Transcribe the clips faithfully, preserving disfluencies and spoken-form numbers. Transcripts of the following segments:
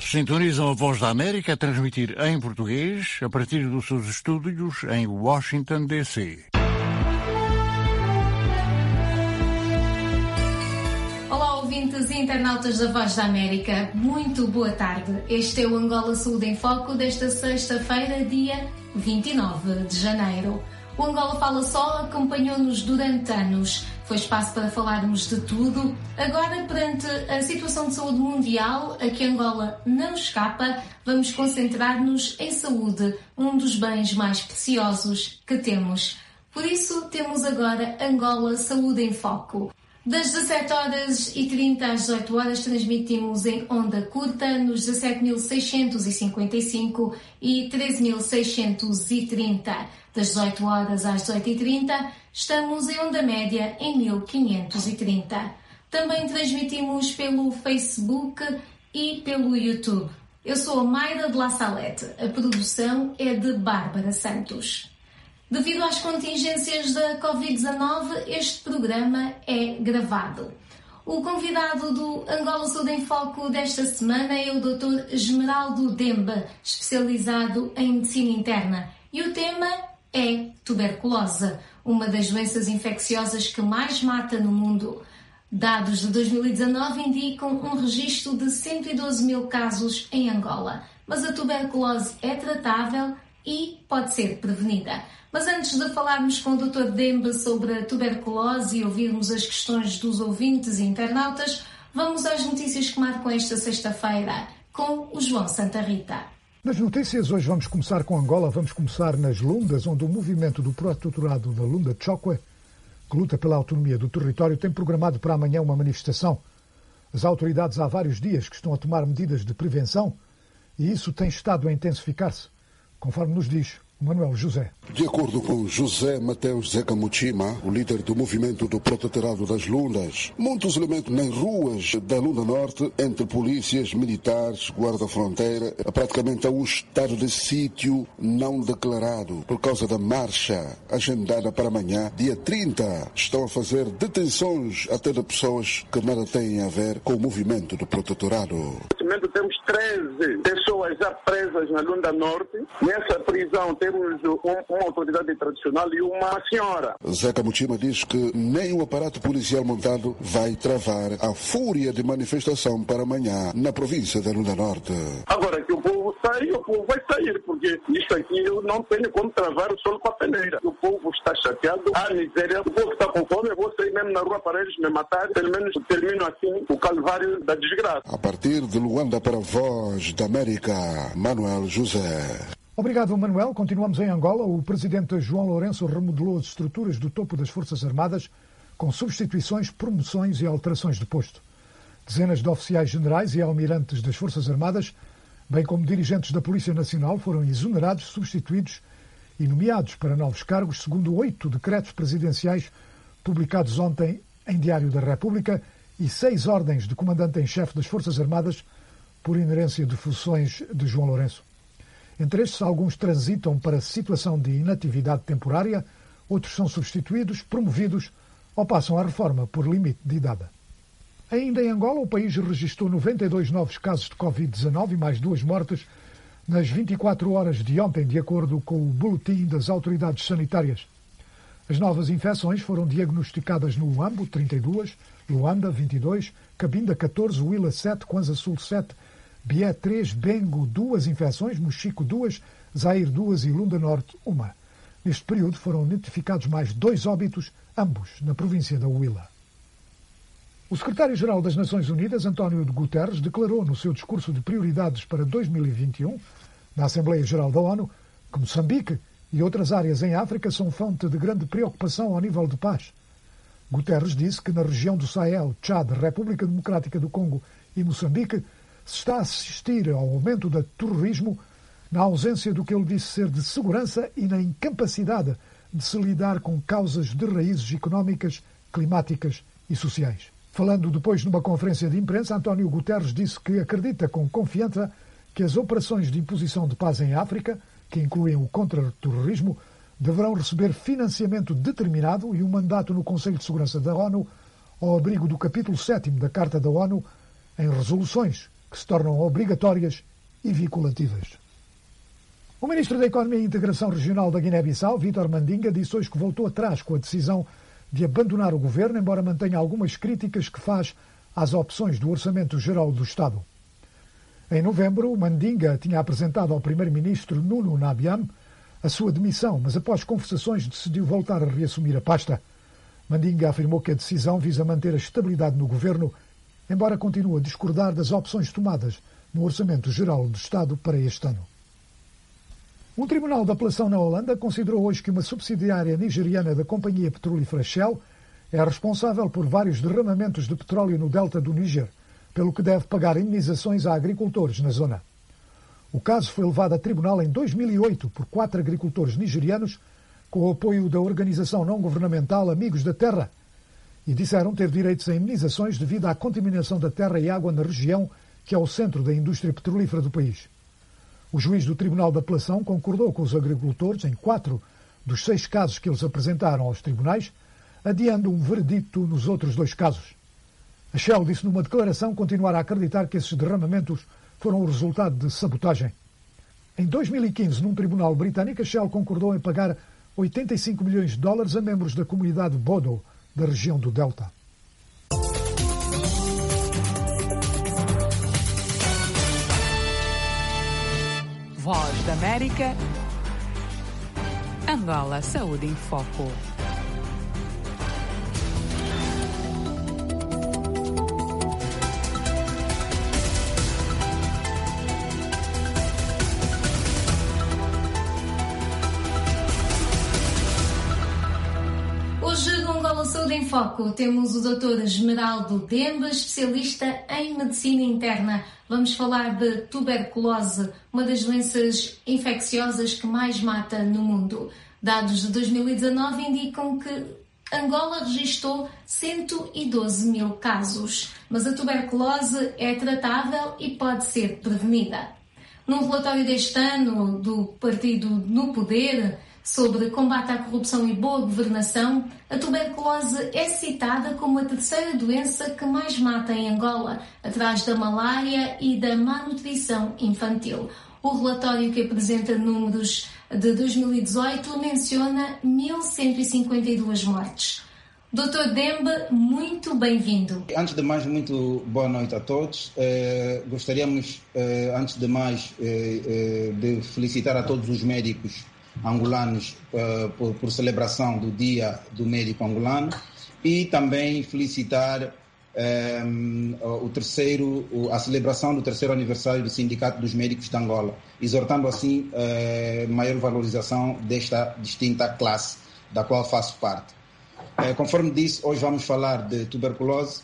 Sintonizam a Voz da América a transmitir em português a partir dos seus estúdios em Washington, D C Olá, ouvintes e internautas da Voz da América. Muito boa tarde. Este é o Angola Saúde em Foco desta sexta-feira, dia vinte e nove de janeiro. O Angola Fala Só acompanhou-nos durante anos. Foi espaço para falarmos de tudo. Agora, perante a situação de saúde mundial, a que Angola não escapa, vamos concentrar-nos em saúde, um dos bens mais preciosos que temos. Por isso, temos agora Angola Saúde em Foco. Das dezassete horas e trinta às dezoito horas transmitimos em onda curta nos dezassete mil seiscentos e cinquenta e cinco e treze mil seiscentos e trinta. Das dezoito horas às dezoito e trinta estamos em onda média em mil quinhentos e trinta. Também transmitimos pelo Facebook e pelo YouTube. Eu sou a Mayra de La Salete. A produção é de Bárbara Santos. Devido às contingências da covid dezanove, este programa é gravado. O convidado do Angola Saúde em Foco desta semana é o doutor Esmeraldo Demba, especializado em medicina interna. E o tema é tuberculose, uma das doenças infecciosas que mais mata no mundo. Dados de dois mil e dezanove indicam um registro de cento e doze mil casos em Angola. Mas a tuberculose é tratável e pode ser prevenida. Mas antes de falarmos com o doutor Demba sobre a tuberculose e ouvirmos as questões dos ouvintes e internautas, vamos às notícias que marcam esta sexta-feira, com o João Santa Rita. Nas notícias, hoje vamos começar com Angola. Vamos começar nas Lundas, onde o movimento do protetorado da Lunda Chokwe, que luta pela autonomia do território, tem programado para amanhã uma manifestação. As autoridades há vários dias que estão a tomar medidas de prevenção e isso tem estado a intensificar-se, conforme nos diz Manuel José. De acordo com José Mateus Zeca Muchima, o líder do movimento do protetorado das Lundas, muitos elementos nas ruas da Lunda Norte, entre polícias, militares, guarda-fronteira, praticamente há um estado de sítio não declarado por causa da marcha agendada para amanhã, dia trinta. Estão a fazer detenções até de pessoas que nada têm a ver com o movimento do protetorado. Neste momento temos treze pessoas já presas na Lunda Norte. Nessa prisão temos uma autoridade tradicional e uma senhora. Zeca Muchima diz que nem o aparato policial montado vai travar a fúria de manifestação para amanhã na província da Lunda Norte. Agora que o povo sai, o povo vai sair, porque isto aqui eu não tenho como travar o sol com a peneira. O povo está chateado, há miséria, o povo está com fome, eu vou sair mesmo na rua para eles me matar, pelo menos termino assim o calvário da desgraça. A partir de Luanda para a Voz da América, Manuel José. Obrigado, Manuel. Continuamos em Angola. O presidente João Lourenço remodelou as estruturas do topo das Forças Armadas com substituições, promoções e alterações de posto. Dezenas de oficiais generais e almirantes das Forças Armadas, bem como dirigentes da Polícia Nacional, foram exonerados, substituídos e nomeados para novos cargos, segundo oito decretos presidenciais publicados ontem em Diário da República e seis ordens de comandante-em-chefe das Forças Armadas por inerência de funções de João Lourenço. Entre estes, alguns transitam para situação de inatividade temporária, outros são substituídos, promovidos ou passam à reforma por limite de idade. Ainda em Angola, o país registrou noventa e dois novos casos de covid dezanove e mais duas mortes nas vinte e quatro horas de ontem, de acordo com o boletim das autoridades sanitárias. As novas infecções foram diagnosticadas no Uambo, trinta e duas, Luanda, vinte e dois, Cabinda, catorze, Huila, sete, Kwanza Sul, sete, Bié, três, Bengo, duas infecções, Mochico, duas, Zaire, duas e Lunda Norte, uma. Neste período foram notificados mais dois óbitos, ambos na província da Huila. O secretário-geral das Nações Unidas, António Guterres, declarou no seu discurso de prioridades para dois mil e vinte e um, na Assembleia Geral da ONU, que Moçambique e outras áreas em África são fonte de grande preocupação ao nível de paz. Guterres disse que na região do Sahel, Tchad, República Democrática do Congo e Moçambique, se está a assistir ao aumento do terrorismo na ausência do que ele disse ser de segurança e na incapacidade de se lidar com causas de raízes económicas, climáticas e sociais. Falando depois numa conferência de imprensa, António Guterres disse que acredita com confiança que as operações de imposição de paz em África, que incluem o contra-terrorismo, deverão receber financiamento determinado e um mandato no Conselho de Segurança da ONU ao abrigo do capítulo sétimo da Carta da ONU em resoluções que se tornam obrigatórias e vinculativas. O ministro da Economia e Integração Regional da Guiné-Bissau, Vítor Mandinga, disse hoje que voltou atrás com a decisão de abandonar o governo, embora mantenha algumas críticas que faz às opções do Orçamento Geral do Estado. Em novembro, Mandinga tinha apresentado ao primeiro-ministro Nuno Nabiam a sua demissão, mas após conversações decidiu voltar a reassumir a pasta. Mandinga afirmou que a decisão visa manter a estabilidade no governo, embora continue a discordar das opções tomadas no Orçamento Geral do Estado para este ano. Um tribunal de apelação na Holanda considerou hoje que uma subsidiária nigeriana da companhia petrolífera Shell é responsável por vários derramamentos de petróleo no delta do Níger, pelo que deve pagar indenizações a agricultores na zona. O caso foi levado a tribunal em dois mil e oito por quatro agricultores nigerianos, com o apoio da organização não-governamental Amigos da Terra, e disseram ter direitos a indenizações devido à contaminação da terra e água na região, que é o centro da indústria petrolífera do país. O juiz do Tribunal de Apelação concordou com os agricultores em quatro dos seis casos que eles apresentaram aos tribunais, adiando um veredicto nos outros dois casos. A Shell disse numa declaração continuar a acreditar que esses derramamentos foram o resultado de sabotagem. Em dois mil e quinze, num tribunal britânico, a Shell concordou em pagar oitenta e cinco milhões de dólares a membros da comunidade Bodo, da região do Delta. Voz da América, Angola Saúde em Foco. Hoje no Angola Saúde em Foco temos o doutor Esmeraldo Dembe, especialista em medicina interna. Vamos falar de tuberculose, uma das doenças infecciosas que mais mata no mundo. Dados de dois mil e dezanove indicam que Angola registrou cento e doze mil casos, mas a tuberculose é tratável e pode ser prevenida. Num relatório deste ano do Partido no Poder sobre combate à corrupção e boa governação, a tuberculose é citada como a terceira doença que mais mata em Angola, atrás da malária e da má nutrição infantil. O relatório, que apresenta números de dois mil e dezoito, menciona mil cento e cinquenta e duas mortes. doutor Dembe, muito bem-vindo. Antes de mais, muito boa noite a todos. Eh, gostaríamos, eh, antes de mais, eh, eh, de felicitar a todos os médicos angolanos uh, por, por celebração do Dia do Médico Angolano e também felicitar um, o terceiro, a celebração do terceiro aniversário do Sindicato dos Médicos de Angola, exortando assim uh, maior valorização desta distinta classe da qual faço parte. Uh, conforme disse, hoje vamos falar de tuberculose.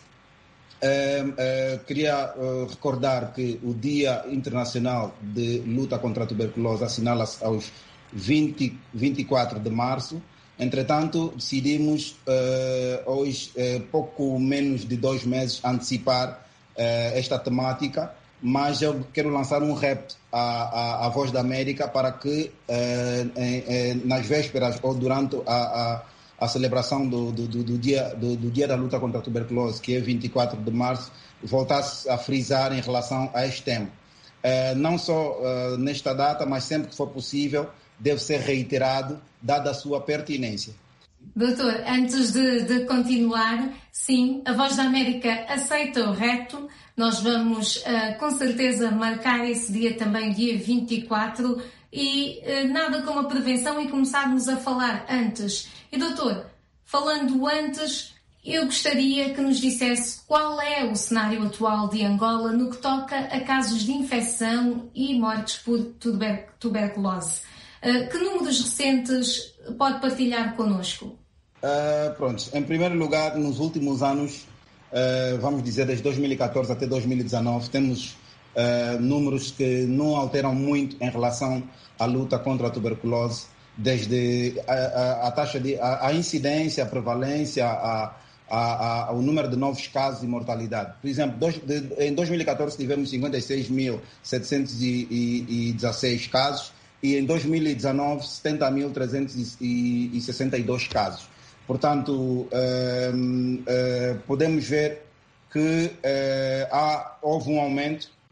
Uh, uh, queria uh, recordar que o Dia Internacional de Luta contra a Tuberculose assinala-se aos vinte, vinte e quatro de março. Entretanto, decidimos uh, hoje, uh, pouco menos de dois meses, antecipar uh, esta temática, mas eu quero lançar um repto à, à, à Voz da América para que uh, em, em, nas vésperas ou durante a, a, a celebração do, do, do, do, dia, do, do Dia da Luta contra a Tuberculose, que é vinte e quatro de março, voltasse a frisar em relação a este tema. Uh, não só uh, nesta data, mas sempre que for possível, deve ser reiterado, dada a sua pertinência. Doutor, antes de, de continuar, sim, a Voz da América aceita o reto. Nós vamos, uh, com certeza, marcar esse dia também, dia vinte e quatro, e uh, nada como a prevenção e começarmos a falar antes. E, doutor, falando antes, eu gostaria que nos dissesse qual é o cenário atual de Angola no que toca a casos de infecção e mortes por tuber- tuberculose. Uh, que números recentes pode partilhar connosco? Uh, pronto, em primeiro lugar, nos últimos anos, uh, vamos dizer desde dois mil e catorze até dois mil e dezanove, temos uh, números que não alteram muito em relação à luta contra a tuberculose, desde a, a, a taxa de a, a incidência, a prevalência, a, a, a, o número de novos casos e mortalidade. Por exemplo, dois, de, em dois mil e catorze tivemos cinquenta e seis mil setecentos e dezesseis casos, e em dois mil e dezanove, setenta mil trezentos e sessenta e dois casos. Portanto, eh, eh, podemos ver que eh, há, houve um aumento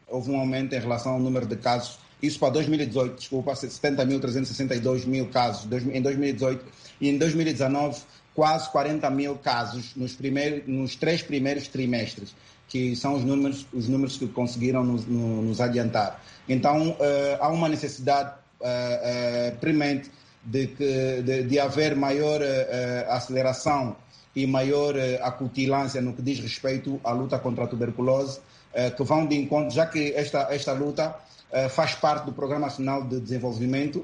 houve um aumento em relação ao número de casos. Isso para dois mil e dezoito, desculpa, setenta mil trezentos e sessenta e dois mil casos em dois mil e dezoito, e em dois mil e dezenove quase quarenta mil casos nos, primeiros, nos três primeiros trimestres, que são os números, os números que conseguiram nos, nos adiantar. Então, uh, há uma necessidade uh, uh, premente de, que, de, de haver maior uh, aceleração e maior uh, acutilância no que diz respeito à luta contra a tuberculose, uh, que vão de encontro, já que esta, esta luta Uh, faz parte do Programa Nacional de Desenvolvimento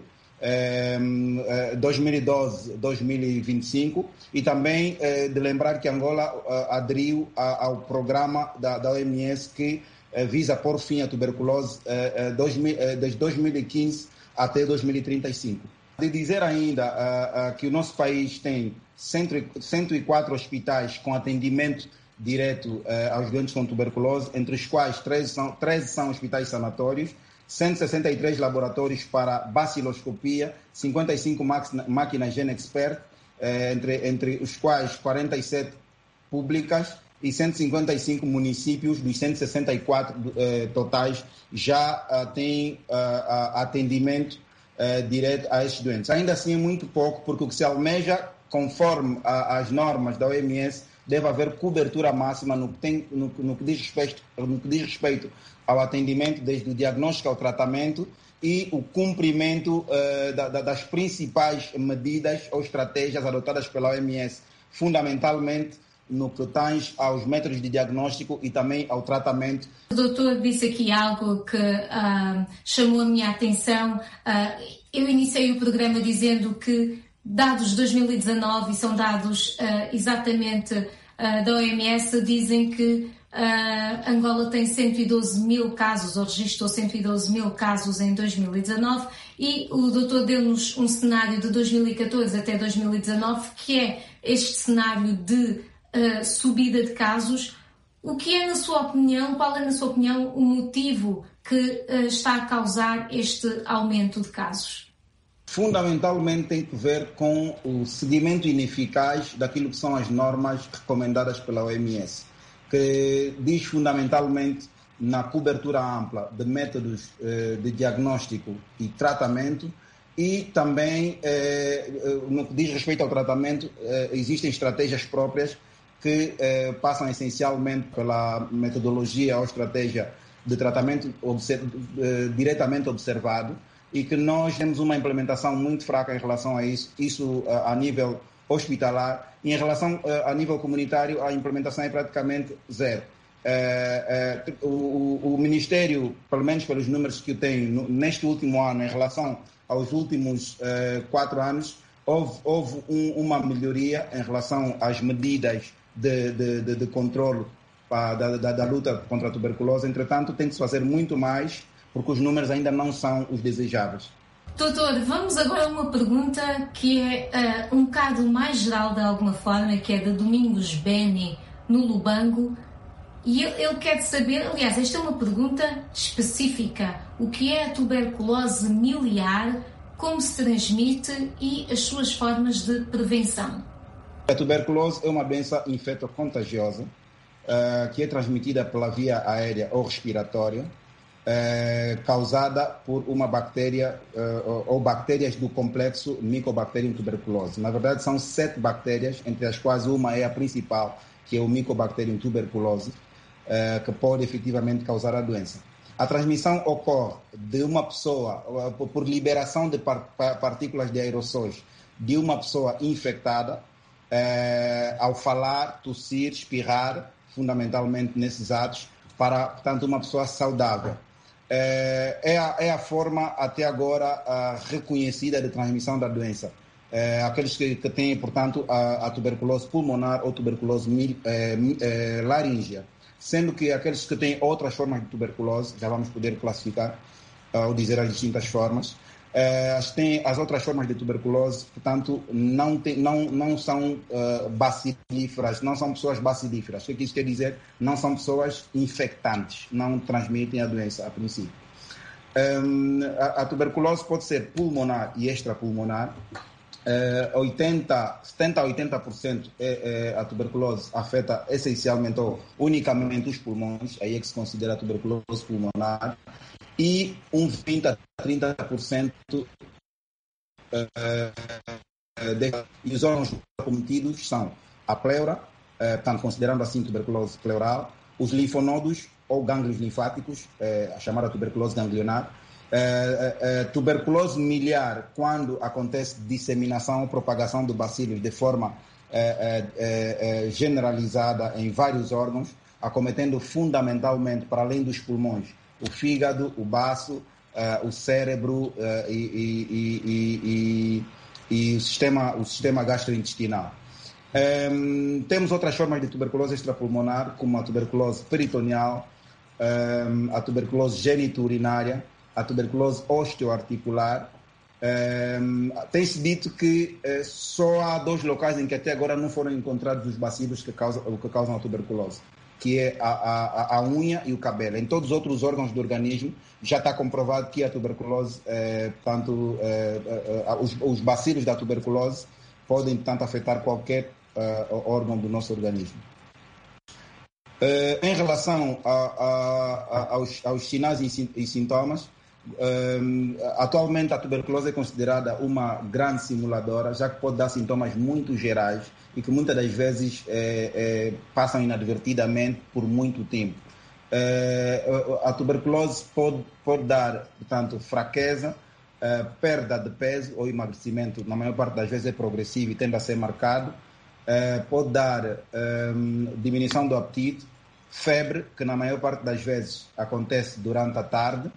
uh, uh, dois mil e doze a dois mil e vinte e cinco, e também uh, de lembrar que Angola uh, aderiu a, ao programa da, da O M S que uh, visa pôr fim à tuberculose uh, uh, dois mil, uh, desde dois mil e quinze até dois mil e trinta e cinco. De dizer ainda uh, uh, que o nosso país tem cento e quatro hospitais com atendimento direto uh, aos doentes com tuberculose, entre os quais treze são, treze são hospitais sanatórios, cento e sessenta e três laboratórios para baciloscopia, cinquenta e cinco máquinas GeneXpert, eh, entre, entre os quais quarenta e sete públicas e cento e cinquenta e cinco municípios dos cento e sessenta e quatro eh, totais já uh, têm uh, uh, atendimento uh, direto a estes doentes. Ainda assim é muito pouco, porque o que se almeja, conforme a, as normas da O M S, deve haver cobertura máxima no que, tem, no, no que, diz, respeito, no que diz respeito ao atendimento, desde o diagnóstico ao tratamento, e o cumprimento uh, da, da, das principais medidas ou estratégias adotadas pela O M S, fundamentalmente no que tange aos métodos de diagnóstico e também ao tratamento. O doutor disse aqui algo que uh, chamou a minha atenção. Uh, eu iniciei o programa dizendo que dados de dois mil e dezanove, e são dados uh, exatamente uh, da O M S, dizem que uh, Angola tem cento e doze mil casos, ou registrou cento e doze mil casos em dois mil e dezanove, e o doutor deu-nos um cenário de dois mil e catorze até dois mil e dezanove, que é este cenário de uh, subida de casos. O que é, na sua opinião, qual é, na sua opinião, o motivo que uh, está a causar este aumento de casos? Fundamentalmente tem que ver com o seguimento ineficaz daquilo que são as normas recomendadas pela O M S, que diz fundamentalmente na cobertura ampla de métodos eh, de diagnóstico e tratamento, e também eh, no que diz respeito ao tratamento eh, existem estratégias próprias que eh, passam essencialmente pela metodologia ou estratégia de tratamento observ- eh, diretamente observado, e que nós temos uma implementação muito fraca em relação a isso, isso uh, a nível hospitalar, e em relação uh, a nível comunitário a implementação é praticamente zero. Uh, uh, o, o Ministério, pelo menos pelos números que eu tenho, no, neste último ano, em relação aos últimos uh, quatro anos, houve, houve um, uma melhoria em relação às medidas de, de, de, de controle uh, da, da, da luta contra a tuberculose. Entretanto, tem que se fazer muito mais, porque os números ainda não são os desejáveis. Doutor, vamos agora a uma pergunta que é uh, um bocado mais geral de alguma forma, que é de Domingos Beni, no Lubango, e ele, ele quer saber, aliás, esta é uma pergunta específica, o que é a tuberculose miliar, como se transmite e as suas formas de prevenção. A tuberculose é uma doença infecto-contagiosa uh, que é transmitida pela via aérea ou respiratória, É, causada por uma bactéria uh, ou bactérias do complexo Mycobacterium tuberculose. Na verdade, são sete bactérias, entre as quais uma é a principal, que é o Mycobacterium tuberculose, uh, que pode efetivamente causar a doença. A transmissão ocorre de uma pessoa, uh, por liberação de par- partículas de aerossóis de uma pessoa infectada, uh, ao falar, tossir, espirrar, fundamentalmente nesses atos, para, portanto, uma pessoa saudável. É a, é a forma até agora a, reconhecida de transmissão da doença. É, aqueles que, que têm, portanto, a, a tuberculose pulmonar ou tuberculose mil, é, é, laríngea. Sendo que aqueles que têm outras formas de tuberculose, já vamos poder classificar uh, ou dizer as distintas formas, é, as, tem, as outras formas de tuberculose, portanto, não, tem, não, não são uh, bacilíferas, não são pessoas bacilíferas. O que isso quer dizer? Não são pessoas infectantes, não transmitem a doença a princípio. Um, a, a tuberculose pode ser pulmonar e extrapulmonar, Uh, oitenta, setenta a oitenta por cento é, é, a tuberculose afeta essencialmente ou unicamente os pulmões, aí é que se considera a tuberculose pulmonar, e um vinte a trinta por cento uh, de, e os órgãos cometidos são a pleura, uh, portanto, considerando assim tuberculose pleural, os linfonodos ou gânglios linfáticos, uh, a chamada tuberculose ganglionar, Uh, uh, uh, tuberculose miliar, quando acontece disseminação ou propagação do bacilos de forma uh, uh, uh, generalizada em vários órgãos, acometendo fundamentalmente, para além dos pulmões, o fígado, o baço, uh, o cérebro uh, e, e, e, e, e o, sistema, o sistema gastrointestinal. Um, temos outras formas de tuberculose extrapulmonar, como a tuberculose peritoneal, um, a tuberculose geniturinária, a tuberculose osteoarticular. Um, tem-se dito que uh, só há dois locais em que até agora não foram encontrados os bacilos que causam, que causam a tuberculose, que é a, a, a unha e o cabelo. Em todos os outros órgãos do organismo já está comprovado que a tuberculose, uh, portanto, uh, uh, uh, os, os bacilos da tuberculose podem, portanto, afetar qualquer uh, órgão do nosso organismo. Uh, em relação a, a, a, aos, aos sinais e, e sintomas, Um, atualmente a tuberculose é considerada uma grande simuladora, já que pode dar sintomas muito gerais e que muitas das vezes é, é, passam inadvertidamente por muito tempo. É, a tuberculose pode, pode dar, portanto, fraqueza, é, perda de peso ou emagrecimento, na maior parte das vezes é progressivo e tende a ser marcado. É, pode dar é, diminuição do apetite, febre, que na maior parte das vezes acontece durante a tarde.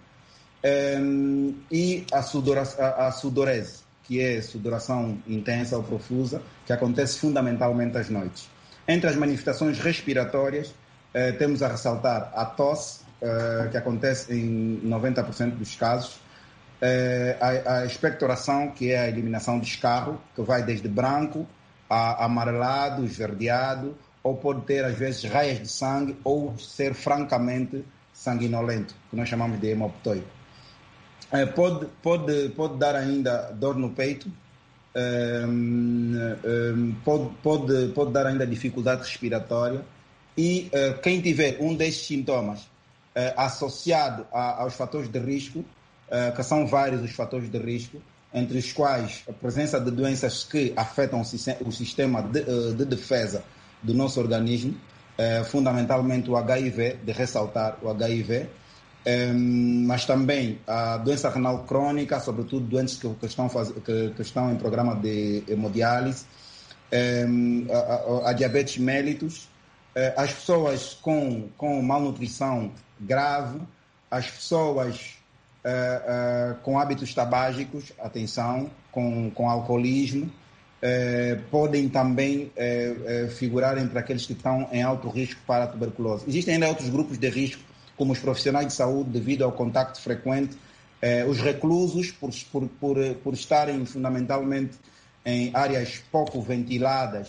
Um, e a, sudora, a, a sudorese, que é sudoração intensa ou profusa, que acontece fundamentalmente às noites. Entre as manifestações respiratórias, eh, temos a ressaltar a tosse, eh, que acontece em noventa por cento dos casos, eh, a, a expectoração, que é a eliminação de escarro, que vai desde branco a amarelado, esverdeado, ou pode ter, às vezes, raias de sangue ou ser francamente sanguinolento, que nós chamamos de hemoptoide. É, pode, pode, pode dar ainda dor no peito, é, é, pode, pode, pode dar ainda dificuldade respiratória e é, quem tiver um destes sintomas é, associado a, aos fatores de risco, é, que são vários os fatores de risco, entre os quais a presença de doenças que afetam o sistema de, de defesa do nosso organismo, é, fundamentalmente o H I V, de ressaltar o H I V, Um, mas também a doença renal crônica, sobretudo doentes que, que, estão, faz, que, que estão em programa de hemodiálise, um, a, a, a diabetes mellitus, uh, as pessoas com, com malnutrição grave, as pessoas uh, uh, com hábitos tabágicos, atenção, com, com alcoolismo, uh, podem também uh, uh, figurar entre aqueles que estão em alto risco para a tuberculose. Existem ainda outros grupos de risco, como os profissionais de saúde, devido ao contacto frequente, eh, os reclusos, por, por, por, por estarem fundamentalmente em áreas pouco ventiladas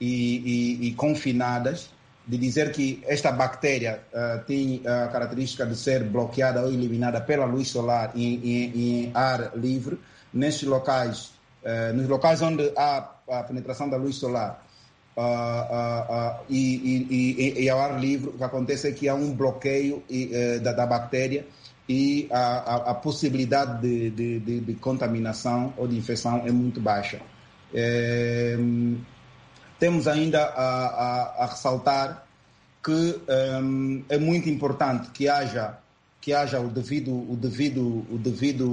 e, e, e confinadas, de dizer que esta bactéria uh, tem a característica de ser bloqueada ou eliminada pela luz solar em, em, em ar livre. Nesses locais, uh, nos locais onde há a penetração da luz solar, Uh, uh, uh, e, e, e, e ao ar livre, o que acontece é que há um bloqueio e, uh, da, da bactéria e a, a, a possibilidade de, de, de, de contaminação ou de infecção é muito baixa. É, temos ainda a, a, a ressaltar que um, é muito importante que haja, que haja o devido, o devido, o devido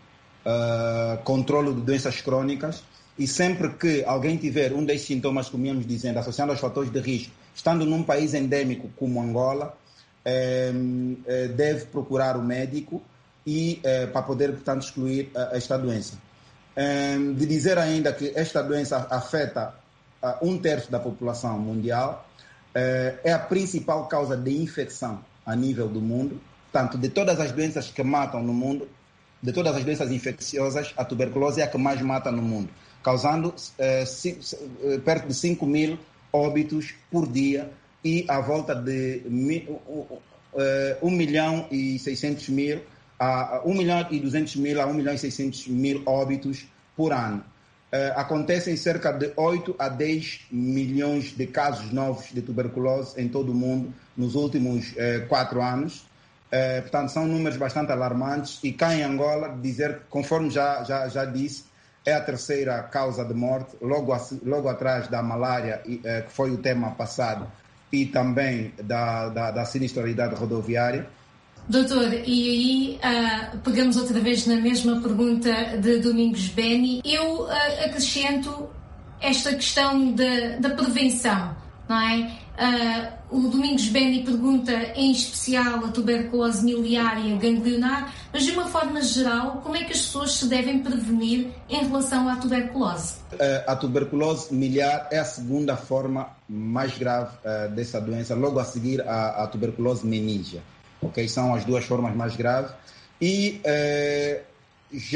uh, controle de doenças crônicas. E sempre que alguém tiver um desses sintomas, como íamos dizendo, associando aos fatores de risco, estando num país endêmico como Angola, eh, eh, deve procurar o médico e, eh, para poder, portanto, excluir uh, esta doença. Eh, de dizer ainda que esta doença afeta uh, um terço da população mundial, eh, é a principal causa de infecção a nível do mundo. Portanto, de todas as doenças que matam no mundo, de todas as doenças infecciosas, a tuberculose é a que mais mata no mundo, causando eh, c- c- perto de cinco mil óbitos por dia e à volta de mi- uh, um milhão e seiscentos mil a um milhão e duzentos mil a um milhão e seiscentos mil óbitos por ano. uh, acontecem cerca de oito a dez milhões de casos novos de tuberculose em todo o mundo nos últimos uh, quatro anos. Uh, portanto, são números bastante alarmantes e cá em Angola, dizer, conforme já, já, já disse, é a terceira causa de morte, logo, a, logo atrás da malária, uh, que foi o tema passado, e também da, da, da sinistralidade rodoviária. Doutor, e aí uh, pegamos outra vez na mesma pergunta de Domingos Beni. Eu uh, acrescento esta questão da, da prevenção, não é? Uh, o Domingos Beni pergunta em especial a tuberculose miliária ganglionar, mas de uma forma geral, como é que as pessoas se devem prevenir em relação à tuberculose? Uh, a tuberculose miliar é a segunda forma mais grave uh, dessa doença, logo a seguir à, à tuberculose meníngea. Okay? São as duas formas mais graves e uh, ge,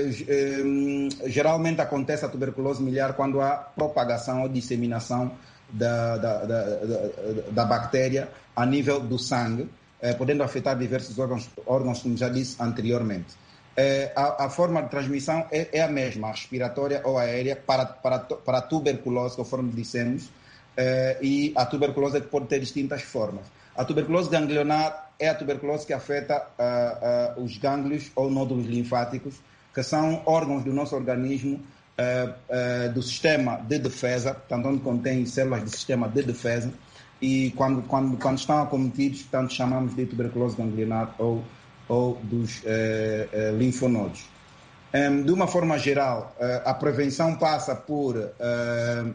uh, geralmente acontece a tuberculose miliar quando há propagação ou disseminação da, da, da, da, da bactéria a nível do sangue, uh, podendo afetar diversos órgãos, órgãos como já disse anteriormente. Uh, a, a forma de transmissão é, é a mesma, a respiratória ou aérea para, para, para a tuberculose, conforme dissemos, uh, e a tuberculose pode ter distintas formas. A tuberculose ganglionar é a tuberculose que afeta uh, uh, os gânglios ou nódulos linfáticos, que são órgãos do nosso organismo uh, uh, do sistema de defesa, portanto, onde contém células do sistema de defesa, e quando, quando, quando estão acometidos, portanto, chamamos de tuberculose ganglionar ou, ou dos uh, uh, linfonodos. Um, de uma forma geral, uh, a prevenção passa por uh,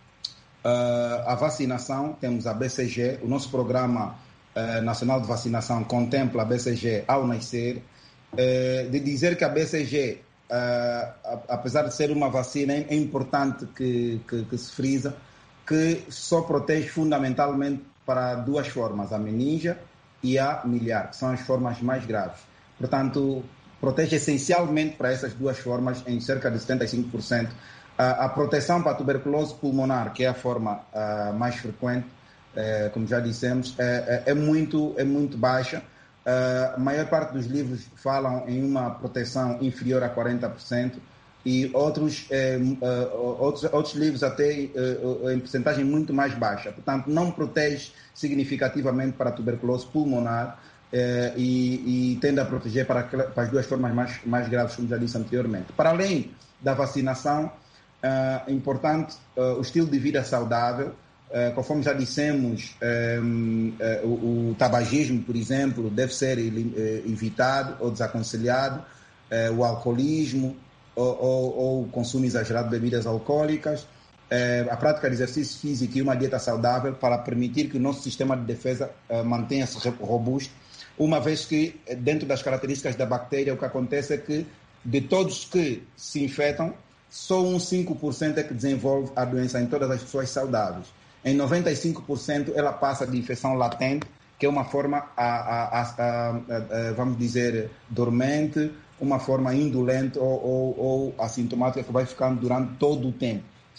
Uh, a vacinação. Temos a B C G, o nosso programa uh, nacional de vacinação contempla a B C G ao nascer, uh, de dizer que a B C G, uh, apesar de ser uma vacina, é importante que, que, que se frisa que só protege fundamentalmente para duas formas, a meningia e a miliar, que são as formas mais graves. Portanto, protege essencialmente para essas duas formas em cerca de setenta e cinco por cento. A, a proteção para a tuberculose pulmonar, que é a forma uh, mais frequente, uh, como já dissemos, é, é, é, muito, é muito baixa. Uh, a maior parte dos livros falam em uma proteção inferior a quarenta por cento e outros, uh, uh, outros, outros livros até uh, em percentagem muito mais baixa. Portanto, não protege significativamente para a tuberculose pulmonar uh, e, e tende a proteger para, para as duas formas mais, mais graves, como já disse anteriormente. Para além da vacinação, é uh, importante uh, o estilo de vida saudável. Uh, conforme já dissemos, um, uh, o, o tabagismo, por exemplo, deve ser uh, evitado ou desaconselhado, uh, o alcoolismo ou, ou, ou o consumo exagerado de bebidas alcoólicas, uh, a prática de exercício físico e uma dieta saudável para permitir que o nosso sistema de defesa uh, mantenha-se robusto, uma vez que, dentro das características da bactéria, o que acontece é que, de todos que se infectam, só uns cinco por cento é que desenvolve a doença em todas as pessoas saudáveis. Em noventa e cinco por cento ela passa de infecção latente, que é uma forma, a, a, a, a, a, vamos dizer, dormente, uma forma indolente ou, ou, ou assintomática que vai ficando durante todo o tempo.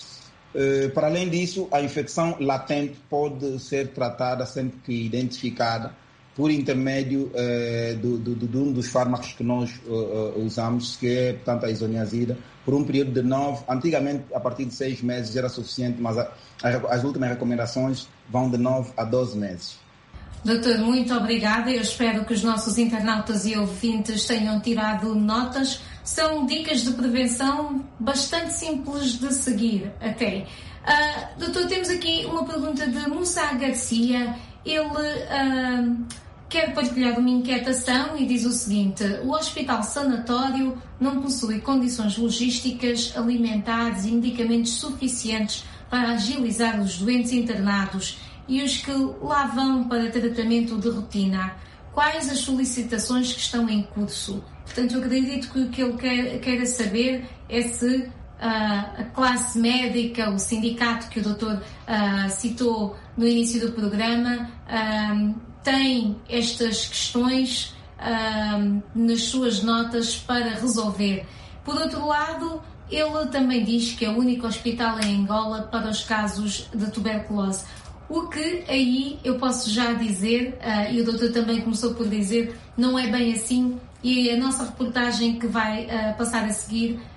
Uh, para além disso, a infecção latente pode ser tratada sempre que identificada por intermédio uh, do, do, do, de um dos fármacos que nós uh, uh, usamos, que é, portanto, a isoniazida, por um período de nove, antigamente a partir de seis meses era suficiente, mas a, a, as últimas recomendações vão de nove a doze meses. Doutor, muito obrigada. Eu espero que os nossos internautas e ouvintes tenham tirado notas. São dicas de prevenção bastante simples de seguir até. Uh, doutor, temos aqui uma pergunta de Moussa Garcia. Ele uh, quer partilhar uma inquietação e diz o seguinte: o Hospital Sanatório não possui condições logísticas, alimentares e medicamentos suficientes para agilizar os doentes internados e os que lá vão para tratamento de rotina. Quais as solicitações que estão em curso? Portanto, eu acredito que o que ele quer, queira saber é se uh, a classe médica, o sindicato que o doutor uh, citou no início do programa, uh, tem estas questões uh, nas suas notas para resolver. Por outro lado, ele também diz que é o único hospital em Angola para os casos de tuberculose. O que aí eu posso já dizer, uh, e o doutor também começou por dizer, não é bem assim, e a nossa reportagem que vai uh, passar a seguir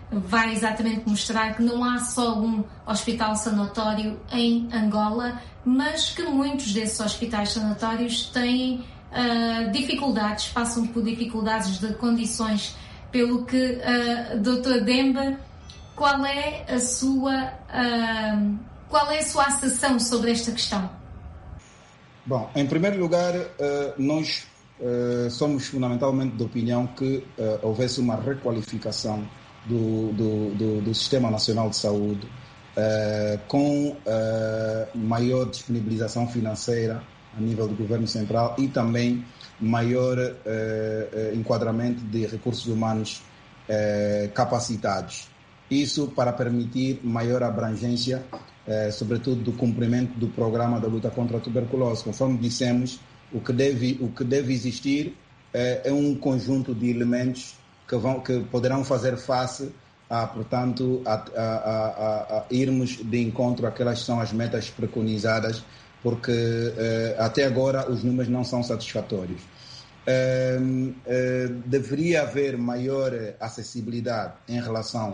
vai exatamente mostrar que não há só um hospital sanatório em Angola, mas que muitos desses hospitais sanatórios têm uh, dificuldades, passam por dificuldades de condições, pelo que, uh, doutor Demba, qual é a sua, uh, qual é a sua acessão sobre esta questão? Bom, em primeiro lugar, uh, nós uh, somos fundamentalmente da opinião que uh, houvesse uma requalificação do, do, do, do Sistema Nacional de Saúde uh, com uh, maior disponibilização financeira a nível do governo central e também maior uh, uh, enquadramento de recursos humanos uh, capacitados. Isso para permitir maior abrangência, uh, sobretudo do cumprimento do programa da luta contra a tuberculose. Conforme dissemos, o que deve, o que deve existir uh, é um conjunto de elementos que, vão, que poderão fazer face a, portanto, a, a, a, a irmos de encontro àquelas que são as metas preconizadas, porque eh, até agora os números não são satisfatórios. Eh, eh, deveria haver maior acessibilidade em relação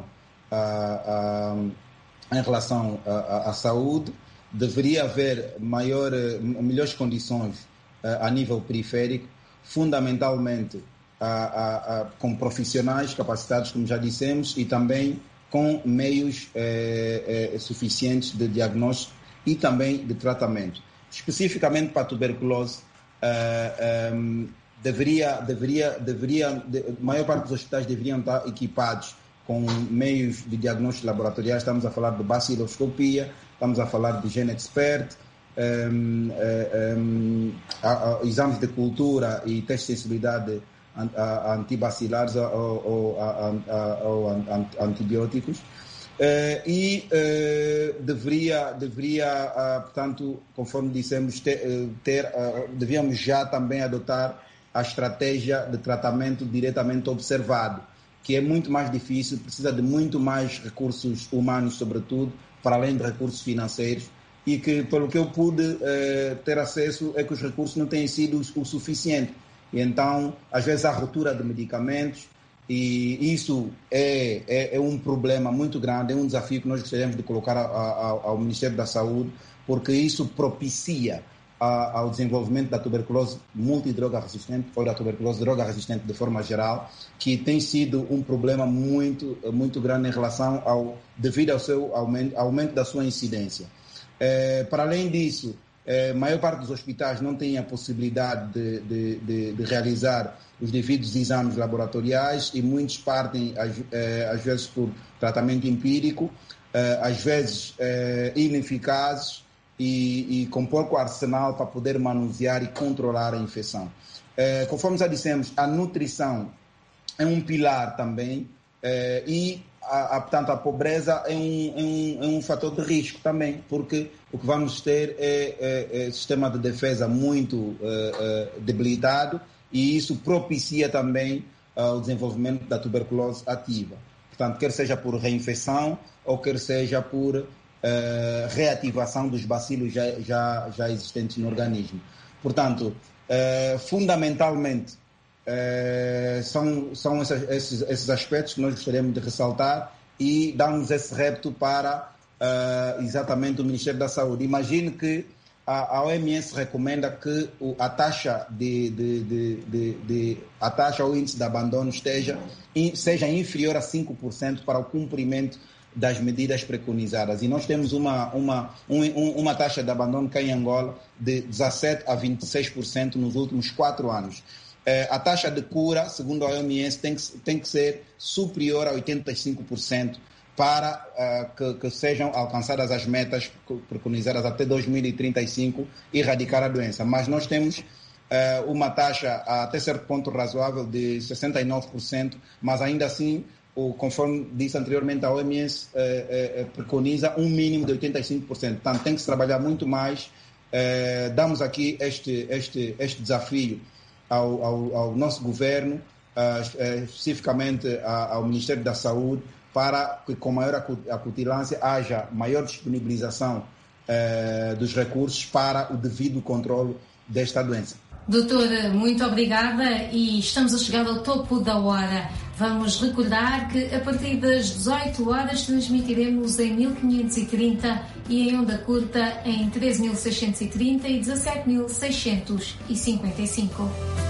à em relação à saúde, deveria haver maior, melhores condições eh, a nível periférico, fundamentalmente A, a, a, com profissionais capacitados, como já dissemos, e também com meios eh, eh, suficientes de diagnóstico e também de tratamento. Especificamente para a tuberculose, eh, eh, deveria, deveria, deveria, de, a maior parte dos hospitais deveriam estar equipados com meios de diagnóstico laboratoriais. Estamos a falar de baciloscopia, estamos a falar de GeneXpert, eh, eh, eh, a, a, exames de cultura e teste de sensibilidade a antibacilares ou a, a, a, a antibióticos, uh, e uh, deveria, deveria uh, portanto, conforme dissemos, ter, ter uh, devíamos já também adotar a estratégia de tratamento diretamente observado, que é muito mais difícil, precisa de muito mais recursos humanos, sobretudo, para além de recursos financeiros, e que, pelo que eu pude uh, ter acesso, é que os recursos não têm sido o suficiente. E então, às vezes, há ruptura de medicamentos e isso é, é, é um problema muito grande, é um desafio que nós gostaríamos de colocar a, a, ao Ministério da Saúde, porque isso propicia a, ao desenvolvimento da tuberculose multidroga resistente, ou da tuberculose droga resistente de forma geral, que tem sido um problema muito, muito grande em relação ao, devido ao seu aumento, aumento da sua incidência. É, para além disso, a maior parte dos hospitais não tem a possibilidade de, de, de, de realizar os devidos exames laboratoriais e muitos partem, às vezes, por tratamento empírico, às vezes ineficazes e, e com pouco arsenal para poder manusear e controlar a infecção. Conforme já dissemos, a nutrição é um pilar também e A, a, portanto, a pobreza é um, é, um, é um fator de risco também, porque o que vamos ter é, é, é sistema de defesa muito é, é, debilitado e isso propicia também é, o desenvolvimento da tuberculose ativa. Portanto, quer seja por reinfecção ou quer seja por é, reativação dos bacilos já, já, já existentes no organismo. Portanto, é, fundamentalmente, É, são são esses, esses, esses aspectos que nós gostaríamos de ressaltar e damos esse repto para uh, exatamente o Ministério da Saúde. Imagine que a, a O M S recomenda que o, a taxa de, de, de, de, de a taxa ou índice de abandono esteja, in, seja inferior a cinco por cento para o cumprimento das medidas preconizadas. E nós temos uma, uma, um, uma taxa de abandono cá em Angola de dezassete a vinte e seis por cento nos últimos quatro anos. A taxa de cura, segundo a O M S, tem que, tem que ser superior a oitenta e cinco por cento para uh, que, que sejam alcançadas as metas preconizadas até dois mil e trinta e cinco e erradicar a doença. Mas nós temos uh, uma taxa até certo ponto razoável de sessenta e nove por cento, mas ainda assim, o, conforme disse anteriormente, a O M S uh, uh, preconiza um mínimo de oitenta e cinco por cento. Portanto, tem que se trabalhar muito mais. Uh, damos aqui este, este, este desafio Ao, ao, ao nosso governo, uh, especificamente uh, ao Ministério da Saúde, para que com maior acutilância haja maior disponibilização uh, dos recursos para o devido controle desta doença. Doutor, muito obrigada e estamos a chegar ao topo da hora. Vamos recordar que a partir das dezoito horas transmitiremos em mil quinhentos e trinta e em onda curta em treze mil seiscentos e trinta e dezassete mil seiscentos e cinquenta e cinco.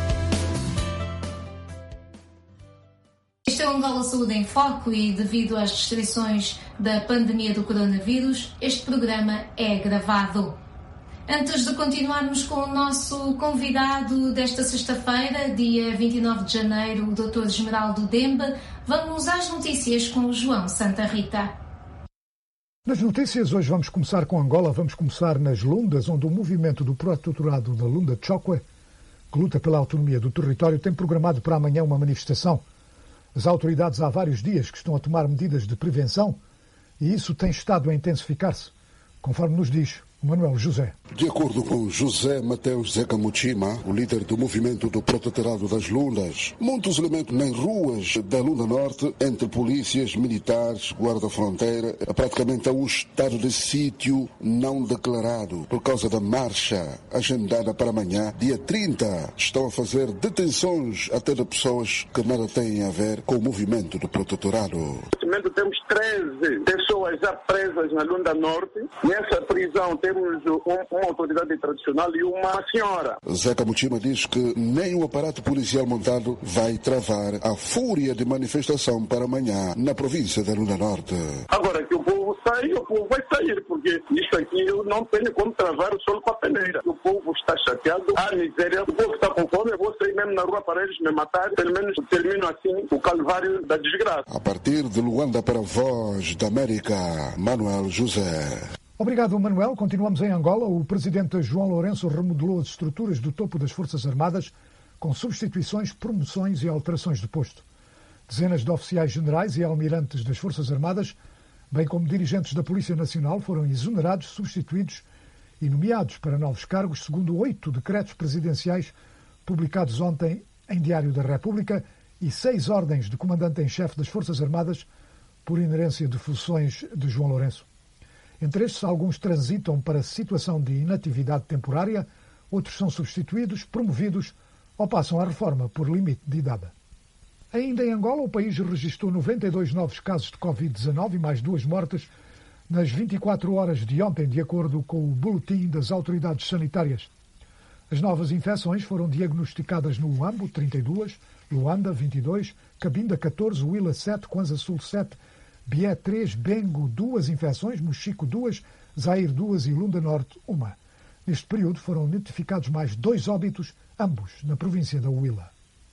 Este é o Angola Saúde em Foco e, devido às restrições da pandemia do coronavírus, este programa é gravado. Antes de continuarmos com o nosso convidado desta sexta-feira, dia vinte e nove de janeiro, o doutor Esmeraldo Dembe, vamos às notícias com o João Santa Rita. Nas notícias, hoje vamos começar com Angola. Vamos começar nas Lundas, onde o movimento do protetorado da Lunda Chokwe, que luta pela autonomia do território, tem programado para amanhã uma manifestação. As autoridades há vários dias que estão a tomar medidas de prevenção e isso tem estado a intensificar-se, conforme nos diz Manuel José. De acordo com José Mateus Zeca Muchima, o líder do movimento do protetorado das Lundas, muitos elementos nas ruas da Lunda Norte, entre polícias, militares, guarda-fronteira, praticamente a um estado de sítio não declarado. Por causa da marcha agendada para amanhã, dia trinta, estão a fazer detenções até de pessoas que nada têm a ver com o movimento do protetorado. Neste momento temos treze pessoas já presas na Lunda Norte. Nessa prisão temos um, uma autoridade tradicional e uma senhora. Zeca Muchima diz que nem o aparato policial montado vai travar a fúria de manifestação para amanhã na província da Lunda Norte. Agora que o povo sai, o povo vai sair, porque isto aqui eu não tenho como travar o sol com a peneira. O povo está chateado, a miséria, o povo está com fome, eu vou sair mesmo na rua para eles me matar, pelo menos termino assim o calvário da desgraça. A partir de Luanda para a Voz da América, Manuel José. Obrigado, Manuel. Continuamos em Angola. O presidente João Lourenço remodelou as estruturas do topo das Forças Armadas com substituições, promoções e alterações de posto. Dezenas de oficiais generais e almirantes das Forças Armadas, bem como dirigentes da Polícia Nacional, foram exonerados, substituídos e nomeados para novos cargos, segundo oito decretos presidenciais publicados ontem em Diário da República e seis ordens de comandante em chefe das Forças Armadas por inerência de funções de João Lourenço. Entre estes, alguns transitam para situação de inatividade temporária, outros são substituídos, promovidos ou passam à reforma por limite de idade. Ainda em Angola, o país registrou noventa e dois novos casos de covid dezanove e mais duas mortes nas vinte e quatro horas de ontem, de acordo com o boletim das autoridades sanitárias. As novas infecções foram diagnosticadas no Uambo, trinta e duas, Luanda, vinte e dois, Cabinda, catorze, Huila, sete, Kwanza Sul, sete, Bié, três, Bengo, duas infecções, Mochico, duas, Zaire, duas e Lunda Norte, uma. Neste período foram notificados mais dois óbitos, ambos na província da Huila.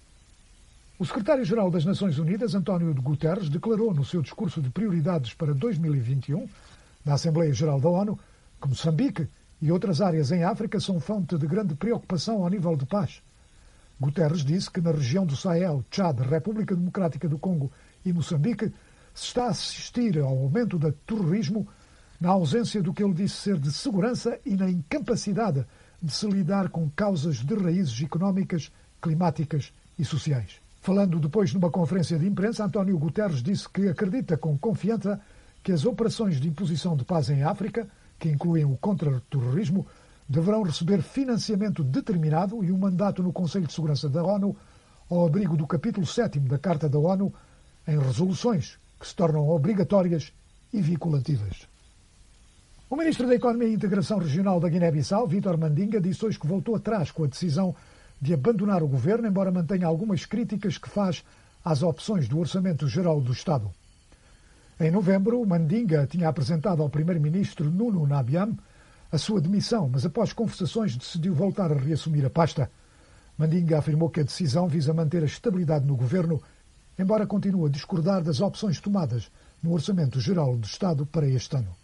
O secretário-geral das Nações Unidas, António Guterres, declarou no seu discurso de prioridades para dois mil e vinte e um, na Assembleia Geral da ONU, que Moçambique e outras áreas em África são fonte de grande preocupação ao nível de paz. Guterres disse que na região do Sahel, Tchad, República Democrática do Congo e Moçambique, se está a assistir ao aumento do terrorismo na ausência do que ele disse ser de segurança e na incapacidade de se lidar com causas de raízes económicas, climáticas e sociais. Falando depois numa conferência de imprensa, António Guterres disse que acredita com confiança que as operações de imposição de paz em África, que incluem o contra-terrorismo, deverão receber financiamento determinado e um mandato no Conselho de Segurança da ONU ao abrigo do capítulo sétimo da Carta da ONU em resoluções que se tornam obrigatórias e vinculativas. O ministro da Economia e Integração Regional da Guiné-Bissau, Vítor Mandinga, disse hoje que voltou atrás com a decisão de abandonar o governo, embora mantenha algumas críticas que faz às opções do Orçamento Geral do Estado. Em novembro, Mandinga tinha apresentado ao primeiro-ministro Nuno Nabiam a sua demissão, mas após conversações decidiu voltar a reassumir a pasta. Mandinga afirmou que a decisão visa manter a estabilidade no governo, embora continue a discordar das opções tomadas no Orçamento Geral do Estado para este ano.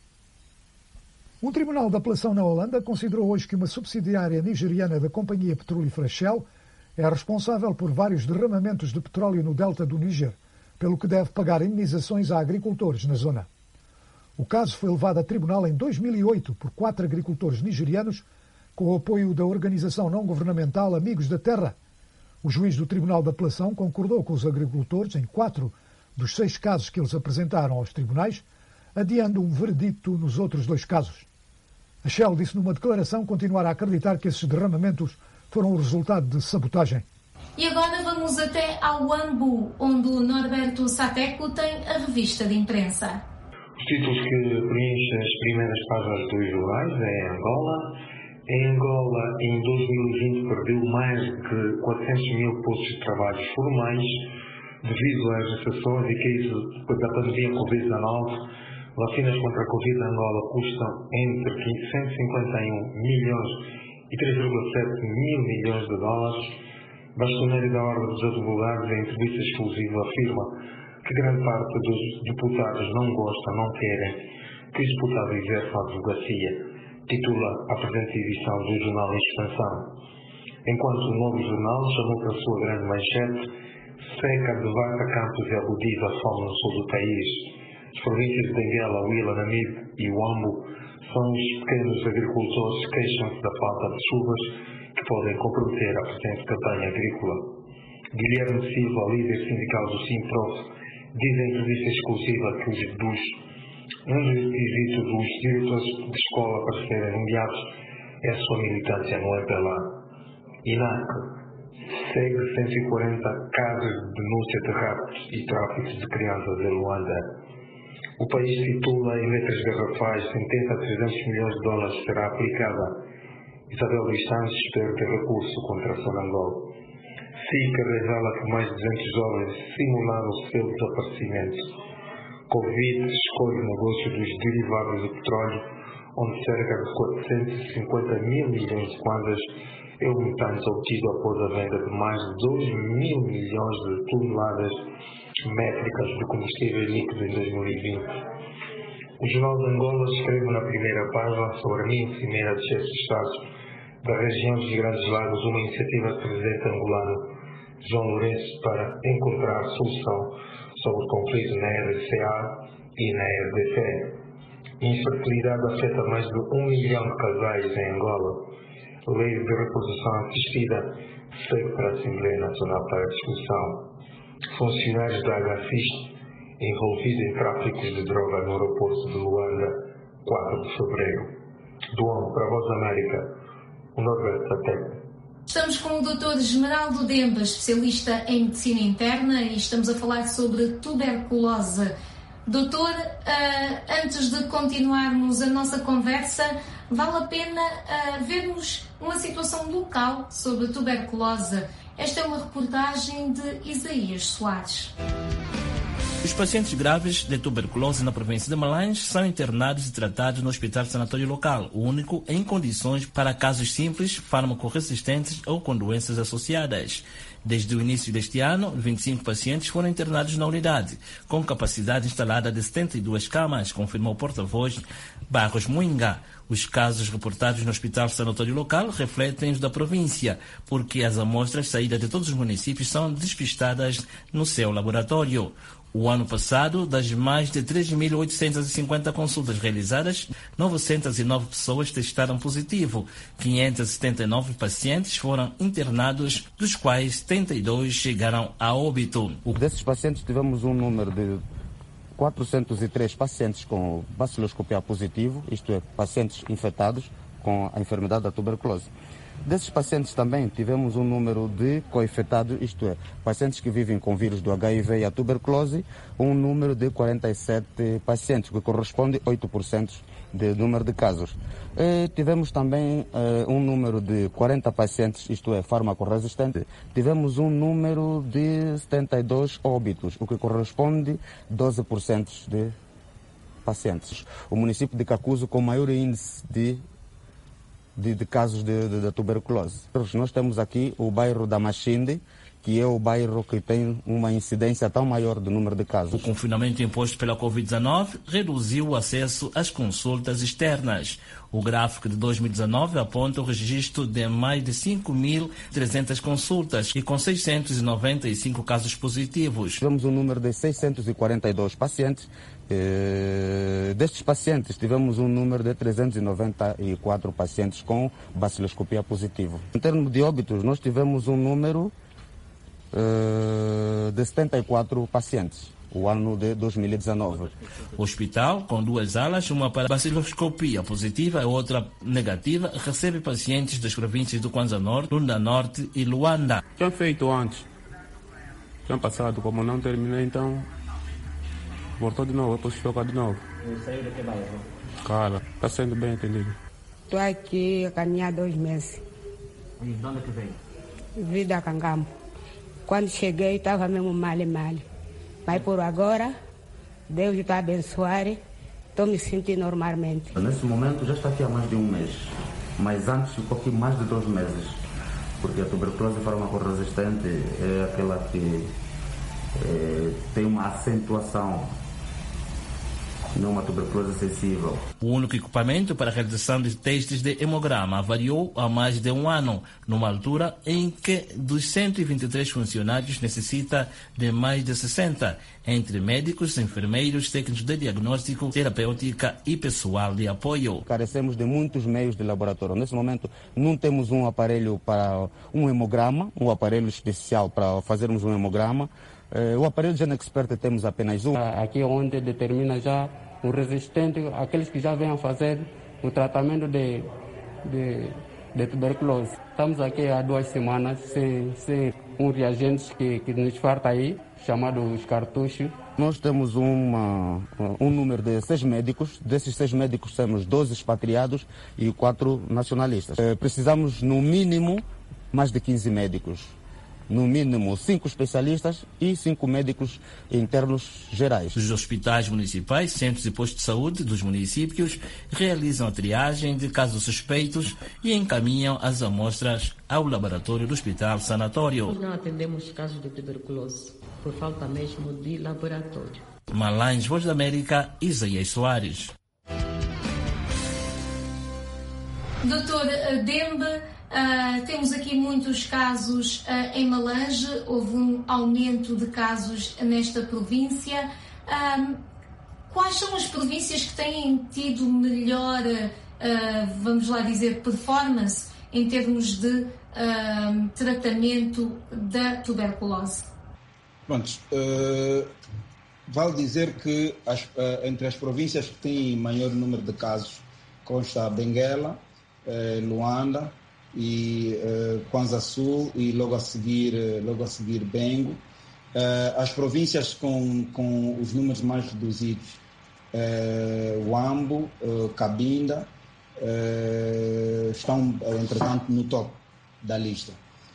Um tribunal de apelação na Holanda considerou hoje que uma subsidiária nigeriana da companhia petrolífera Shell é responsável por vários derramamentos de petróleo no delta do Níger, pelo que deve pagar indenizações a agricultores na zona. O caso foi levado a tribunal em dois mil e oito por quatro agricultores nigerianos, com o apoio da organização não-governamental Amigos da Terra. O juiz do Tribunal de Apelação concordou com os agricultores em quatro dos seis casos que eles apresentaram aos tribunais, adiando um veredito nos outros dois casos. A Shell disse numa declaração continuar a acreditar que esses derramamentos foram o resultado de sabotagem. E agora vamos até ao Huambo, onde o Norberto Sateco tem a revista de imprensa. Os títulos que preenchem as primeiras páginas dos jornais é Angola. Em Angola, em dois mil e vinte, perdeu mais de quatrocentos mil postos de trabalho formais devido às restrições e crise da pandemia covid dezenove. Vacinas contra a Covid na Angola custam entre cento e cinquenta e um milhões e três vírgula sete mil milhões de dólares. Bastoneiro da Ordem dos Advogados, em entrevista exclusiva, afirma que grande parte dos deputados não gostam, não querem que os deputados exerçam a advocacia, titula a presente edição do jornal em expansão. Enquanto o novo jornal chamou para a sua grande manchete seca devasta campos e agudiza a fome no sul do país. As províncias de Benguela, Huila, Namibe e Huambo são os pequenos agricultores que queixam-se da falta de chuvas que podem comprometer a presente campanha agrícola. Guilherme Silva, líder sindical do Simprof, diz em entrevista exclusiva que os dos um dos requisitos dos diretores de escola para serem enviados é a sua militância no M P L A. I N A C segue cento e quarenta casos de denúncia de raptos e tráficos de crianças em Luanda. O país titula em letras garrafais sentença de trezentos milhões de dólares será aplicada. Isabel dos Santos espera ter recurso contra a Sonangol. S I C revela que mais de duzentos jovens simularam o seu desaparecimento. Covid escolhe o negócio dos derivados do petróleo, onde cerca de quatrocentos e cinquenta mil milhões de kwanzas é o montante obtido após a venda de mais de dois mil milhões de toneladas métricas de combustível líquido em dois mil e vinte. O Jornal de Angola escreve na primeira página sobre a minha cimeira de chefes de Estado da região dos Grandes Lagos, uma iniciativa do presidente angolano João Lourenço para encontrar solução sobre o conflito na R D C A e na R D C. Infertilidade afeta mais de um milhão de casais em Angola. Lei de reprodução assistida segue para a Assembleia Nacional para a discussão. Funcionários da H C I S envolvidos em tráficos de droga no aeroporto de Luanda, quatro de fevereiro. Do Huambo para a Voz da América, o Norberto Sateco. Estamos com o doutor Esmeraldo Demba, especialista em medicina interna, e estamos a falar sobre tuberculose. Doutor, uh, antes de continuarmos a nossa conversa, vale a pena uh, vermos uma situação local sobre a tuberculose. Esta é uma reportagem de Isaías Soares. Os pacientes graves de tuberculose na província de Malães são internados e tratados no Hospital Sanatório Local, o único em condições para casos simples, fármaco-resistentes ou com doenças associadas. Desde o início deste ano, vinte e cinco pacientes foram internados na unidade, com capacidade instalada de setenta e duas camas, confirmou o porta-voz Barros Muinga. Os casos reportados no Hospital Sanatório Local refletem os da província, porque as amostras saídas de todos os municípios são despistadas no seu laboratório. O ano passado, das mais de três mil oitocentas e cinquenta consultas realizadas, novecentas e nove pessoas testaram positivo. quinhentos e setenta e nove pacientes foram internados, dos quais setenta e dois chegaram a óbito. Desses pacientes tivemos um número de quatrocentos e três pacientes com baciloscopia positivo, isto é, pacientes infectados com a enfermidade da tuberculose. Desses pacientes também tivemos um número de co-infectados, isto é, pacientes que vivem com vírus do H I V e a tuberculose, um número de quarenta e sete pacientes, que corresponde a oito por cento do número de casos. E tivemos também uh, um número de quarenta pacientes, isto é, fármaco-resistente. Tivemos um número de setenta e dois óbitos, o que corresponde a doze por cento de pacientes. O município de Cacuzo com maior índice de De, de casos de, de, de tuberculose. Nós temos aqui o bairro da Machinde, que é o bairro que tem uma incidência tão maior do número de casos. O confinamento imposto pela covid dezenove reduziu o acesso às consultas externas. O gráfico de dois mil e dezenove aponta o registro de mais de cinco mil e trezentas consultas e com seiscentos e noventa e cinco casos positivos. Tivemos um número de seiscentos e quarenta e dois pacientes. Eh, destes pacientes, tivemos um número de trezentos e noventa e quatro pacientes com baciloscopia positivo. Em termos de óbitos, nós tivemos um número uh, de setenta e quatro pacientes. o ano de dois mil e dezenove. O hospital, com duas alas, uma para baciloscopia positiva e outra negativa, recebe pacientes das províncias do Kwanza Norte, Lunda Norte e Luanda. Tinha feito antes, tinha passado, como não terminei, então voltou de novo, depois chocar de novo. E saiu de que bairro? Cara, está sendo bem entendido. Estou aqui a caminhar dois meses. E de onde que veio? Vim da Cangamo. Quando cheguei, estava mesmo mal e mal. Mas por agora, Deus está a abençoar, estou me sentindo normalmente. Nesse momento já está aqui há mais de um mês, mas antes ficou aqui mais de dois meses, porque a tuberculose farmacoresistente é aquela que é, tem uma acentuação, não uma tuberculose sensível. O único equipamento para a realização de testes de hemograma variou há mais de um ano, numa altura em que dos cento e vinte e três funcionários necessita de mais de sessenta, entre médicos, enfermeiros, técnicos de diagnóstico, terapêutica e pessoal de apoio. Carecemos de muitos meios de laboratório. Nesse momento não temos um aparelho para um hemograma, um aparelho especial para fazermos um hemograma. O aparelho GenExpert temos apenas um. Aqui é onde determina já o resistente, aqueles que já vêm a fazer o tratamento de, de, de tuberculose. Estamos aqui há duas semanas sem, sem um reagente que, que nos falta aí, chamado os cartuchos. Nós temos uma, um número de seis médicos. Desses seis médicos temos doze expatriados e quatro nacionalistas. Precisamos, no mínimo, mais de quinze médicos. No mínimo cinco especialistas e cinco médicos internos gerais. Os hospitais municipais, centros e postos de saúde dos municípios realizam a triagem de casos suspeitos e encaminham as amostras ao laboratório do Hospital Sanatório. Nós não atendemos casos de tuberculose, por falta mesmo de laboratório. Malães, Voz da América, Isaías Soares. Doutor Dembe, uh, temos aqui muitos casos uh, em Malange, houve um aumento de casos nesta província. Uh, quais são as províncias que têm tido melhor, uh, vamos lá dizer, performance em termos de uh, tratamento da tuberculose? Pronto, uh, vale dizer que as, uh, entre as províncias que têm maior número de casos consta Benguela, Luanda e uh, Kwanza Sul e logo a seguir, uh, logo a seguir Bengo. Uh, as províncias com, com os números mais reduzidos, uh, Huambo, uh, Cabinda, uh, estão, entretanto, no topo da lista.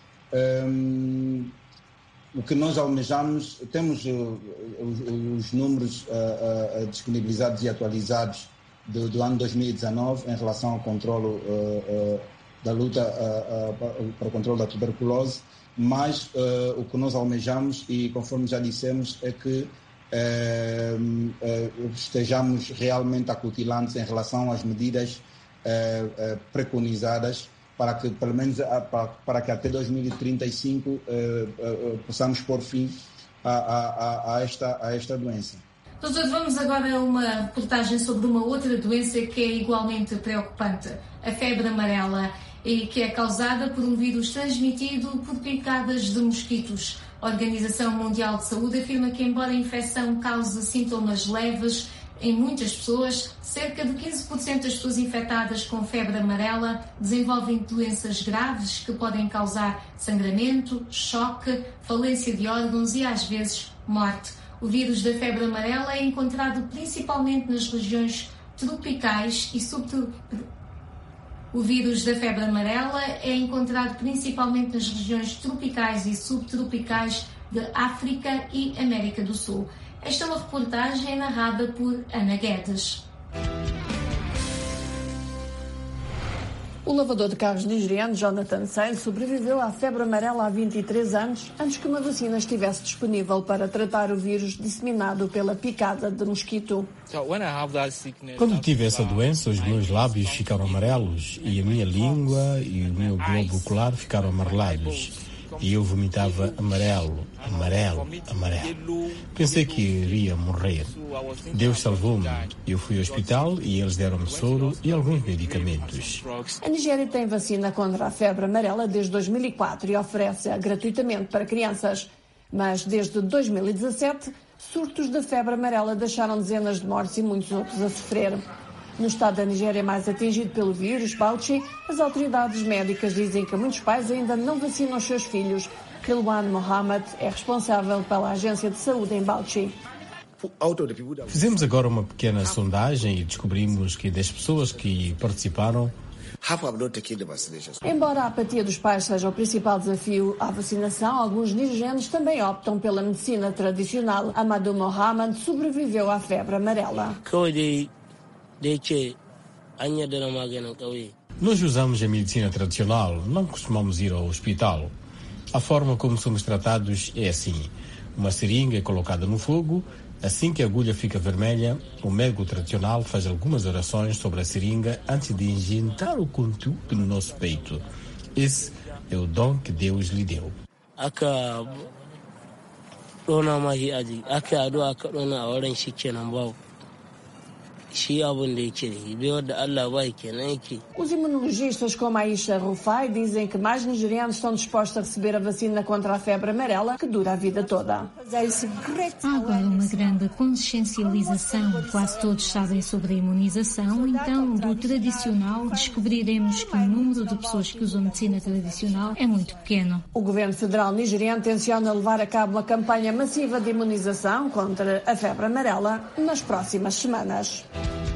Um, o que nós almejamos, temos uh, os, os números uh, uh, disponibilizados e atualizados Do, do ano dois mil e dezenove em relação ao controle uh, uh, da luta uh, uh, para o controle da tuberculose, mas uh, o que nós almejamos, e conforme já dissemos, é que uh, uh, estejamos realmente acutilantes em relação às medidas uh, uh, preconizadas para que, pelo menos, uh, para, para que até dois mil e trinta e cinco uh, uh, uh, possamos pôr fim a, a, a, esta, a esta doença. Doutor, vamos agora a uma reportagem sobre uma outra doença que é igualmente preocupante, a febre amarela, e que é causada por um vírus transmitido por picadas de mosquitos. A Organização Mundial de Saúde afirma que, embora a infecção cause sintomas leves em muitas pessoas, cerca de quinze por cento das pessoas infectadas com febre amarela desenvolvem doenças graves que podem causar sangramento, choque, falência de órgãos e, às vezes, morte. O vírus da febre amarela é encontrado principalmente nas regiões tropicais e subtropicais. O vírus da febre amarela é encontrado principalmente nas regiões tropicais e subtropicais de África e América do Sul. Esta é uma reportagem narrada por Ana Guedes. O lavador de carros nigeriano Jonathan Sale sobreviveu à febre amarela há vinte e três anos, antes que uma vacina estivesse disponível para tratar o vírus disseminado pela picada de mosquito. Quando tive essa doença, os meus lábios ficaram amarelos e a minha língua e o meu globo ocular ficaram amarelados. E eu vomitava amarelo, amarelo, amarelo. Pensei que iria morrer. Deus salvou-me. Eu fui ao hospital e eles deram-me soro e alguns medicamentos. A Nigéria tem vacina contra a febre amarela desde dois mil e quatro e oferece-a gratuitamente para crianças. Mas desde dois mil e dezassete, surtos da febre amarela deixaram dezenas de mortes e muitos outros a sofrer. No estado da Nigéria mais atingido pelo vírus, Bauchi, as autoridades médicas dizem que muitos pais ainda não vacinam os seus filhos. Rilwan Mohammed é responsável pela agência de saúde em Bauchi. Fizemos agora uma pequena sondagem e descobrimos que das pessoas que participaram, embora a apatia dos pais seja o principal desafio à vacinação, alguns nigerianos também optam pela medicina tradicional. Amadou Mohammed sobreviveu à febre amarela. Nós usamos a medicina tradicional, não costumamos ir ao hospital. A forma como somos tratados é assim: uma seringa é colocada no fogo. Assim que a agulha fica vermelha, o médico tradicional faz algumas orações sobre a seringa antes de injetar o conteúdo no nosso peito. Esse é o dom que Deus lhe deu. Os imunologistas como Aisha Rufai dizem que mais nigerianos estão dispostos a receber a vacina contra a febre amarela, que dura a vida toda. Há agora uma grande consciencialização. Quase todos sabem sobre a imunização, então do tradicional descobriremos que o número de pessoas que usam medicina tradicional é muito pequeno. O governo federal nigeriano tenciona levar a cabo uma campanha massiva de imunização contra a febre amarela nas próximas semanas.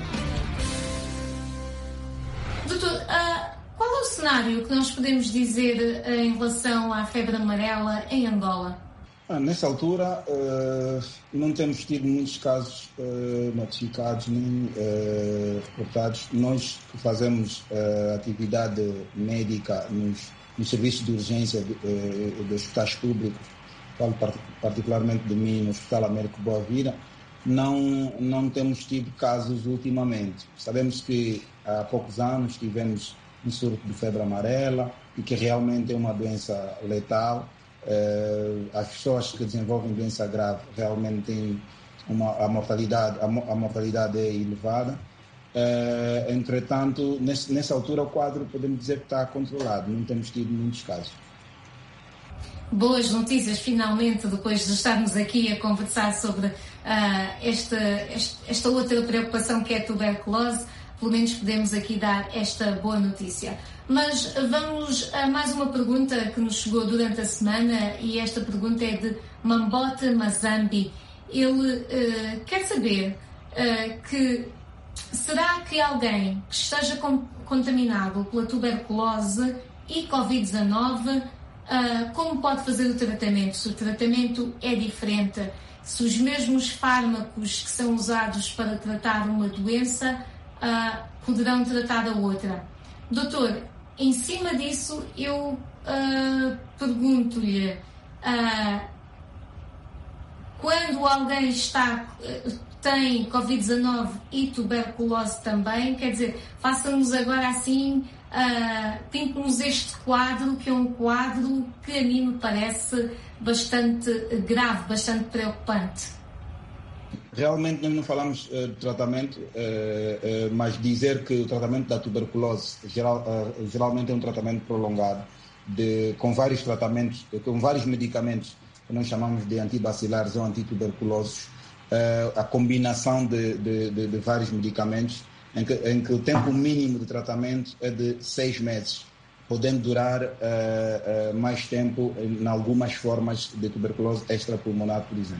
Doutor, uh, qual é o cenário que nós podemos dizer uh, em relação à febre amarela em Angola? Ah, nessa altura, uh, não temos tido muitos casos uh, notificados nem uh, reportados. Nós que fazemos uh, atividade médica nos, nos serviços de urgência de, uh, dos hospitais públicos, falo particularmente de mim no Hospital Américo Boa Vida, não, não temos tido casos ultimamente. Sabemos que há poucos anos tivemos um surto de febre amarela e que realmente é uma doença letal. Uh, as pessoas que desenvolvem doença grave realmente têm uma, a mortalidade, a, a mortalidade é elevada. Uh, entretanto, nesse, nessa altura o quadro podemos dizer que está controlado, não temos tido muitos casos. Boas notícias, finalmente, depois de estarmos aqui a conversar sobre uh, esta, esta outra preocupação que é a tuberculose. Pelo menos podemos aqui dar esta boa notícia. Mas vamos a mais uma pergunta que nos chegou durante a semana, e esta pergunta é de Mambote Mazambi. Ele uh, quer saber uh, que será que alguém que esteja com, contaminado pela tuberculose e covid dezanove, uh, como pode fazer o tratamento? Se o tratamento é diferente, se os mesmos fármacos que são usados para tratar uma doença Uh, poderão tratar a outra. Doutor, em cima disso eu uh, pergunto-lhe, uh, quando alguém está, uh, tem covid dezanove e tuberculose também, quer dizer, faça-nos agora assim, uh, pinte-nos este quadro, que é um quadro que a mim me parece bastante grave, bastante preocupante. Realmente nós não falamos uh, de tratamento, uh, uh, mas dizer que o tratamento da tuberculose geral, uh, geralmente é um tratamento prolongado, de, com vários tratamentos, com vários medicamentos que nós chamamos de antibacilares ou antituberculosos, uh, a combinação de, de, de, de vários medicamentos, em que, em que o tempo mínimo de tratamento é de seis meses, podendo durar uh, uh, mais tempo em algumas formas de tuberculose extrapulmonar, por exemplo.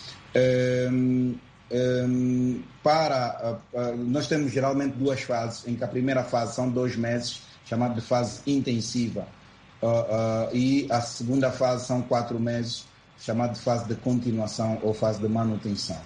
Um, um, para uh, uh, nós temos geralmente duas fases, em que a primeira fase são dois meses, chamada de fase intensiva, uh, uh, e a segunda fase são quatro meses, chamada de fase de continuação ou fase de manutenção.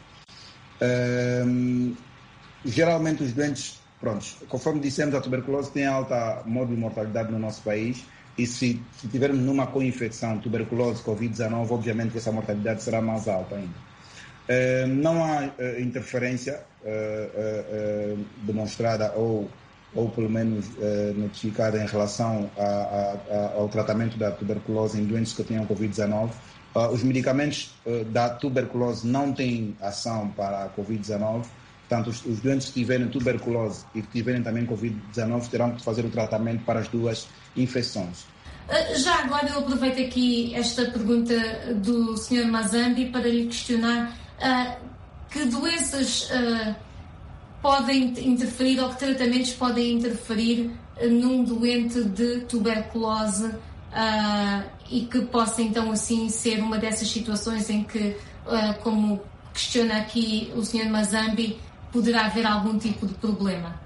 Um, geralmente os doentes, prontos, conforme dissemos, a tuberculose tem alta modo de mortalidade no nosso país, e se, se tivermos numa co-infecção, tuberculose, covid dezanove, obviamente que essa mortalidade será mais alta ainda. Uh, não há uh, interferência uh, uh, uh, demonstrada ou, ou pelo menos uh, notificada em relação a, a, a, ao tratamento da tuberculose em doentes que tenham covid dezanove. Uh, os medicamentos uh, da tuberculose não têm ação para a covid dezanove, portanto os, os doentes que tiverem tuberculose e que tiverem também covid dezanove terão que fazer o tratamento para as duas infecções. Já agora eu aproveito aqui esta pergunta do senhor Mazambi para lhe questionar uh, que doenças uh, podem interferir ou que tratamentos podem interferir num doente de tuberculose uh, e que possa então assim ser uma dessas situações em que, uh, como questiona aqui o senhor Mazambi, poderá haver algum tipo de problema?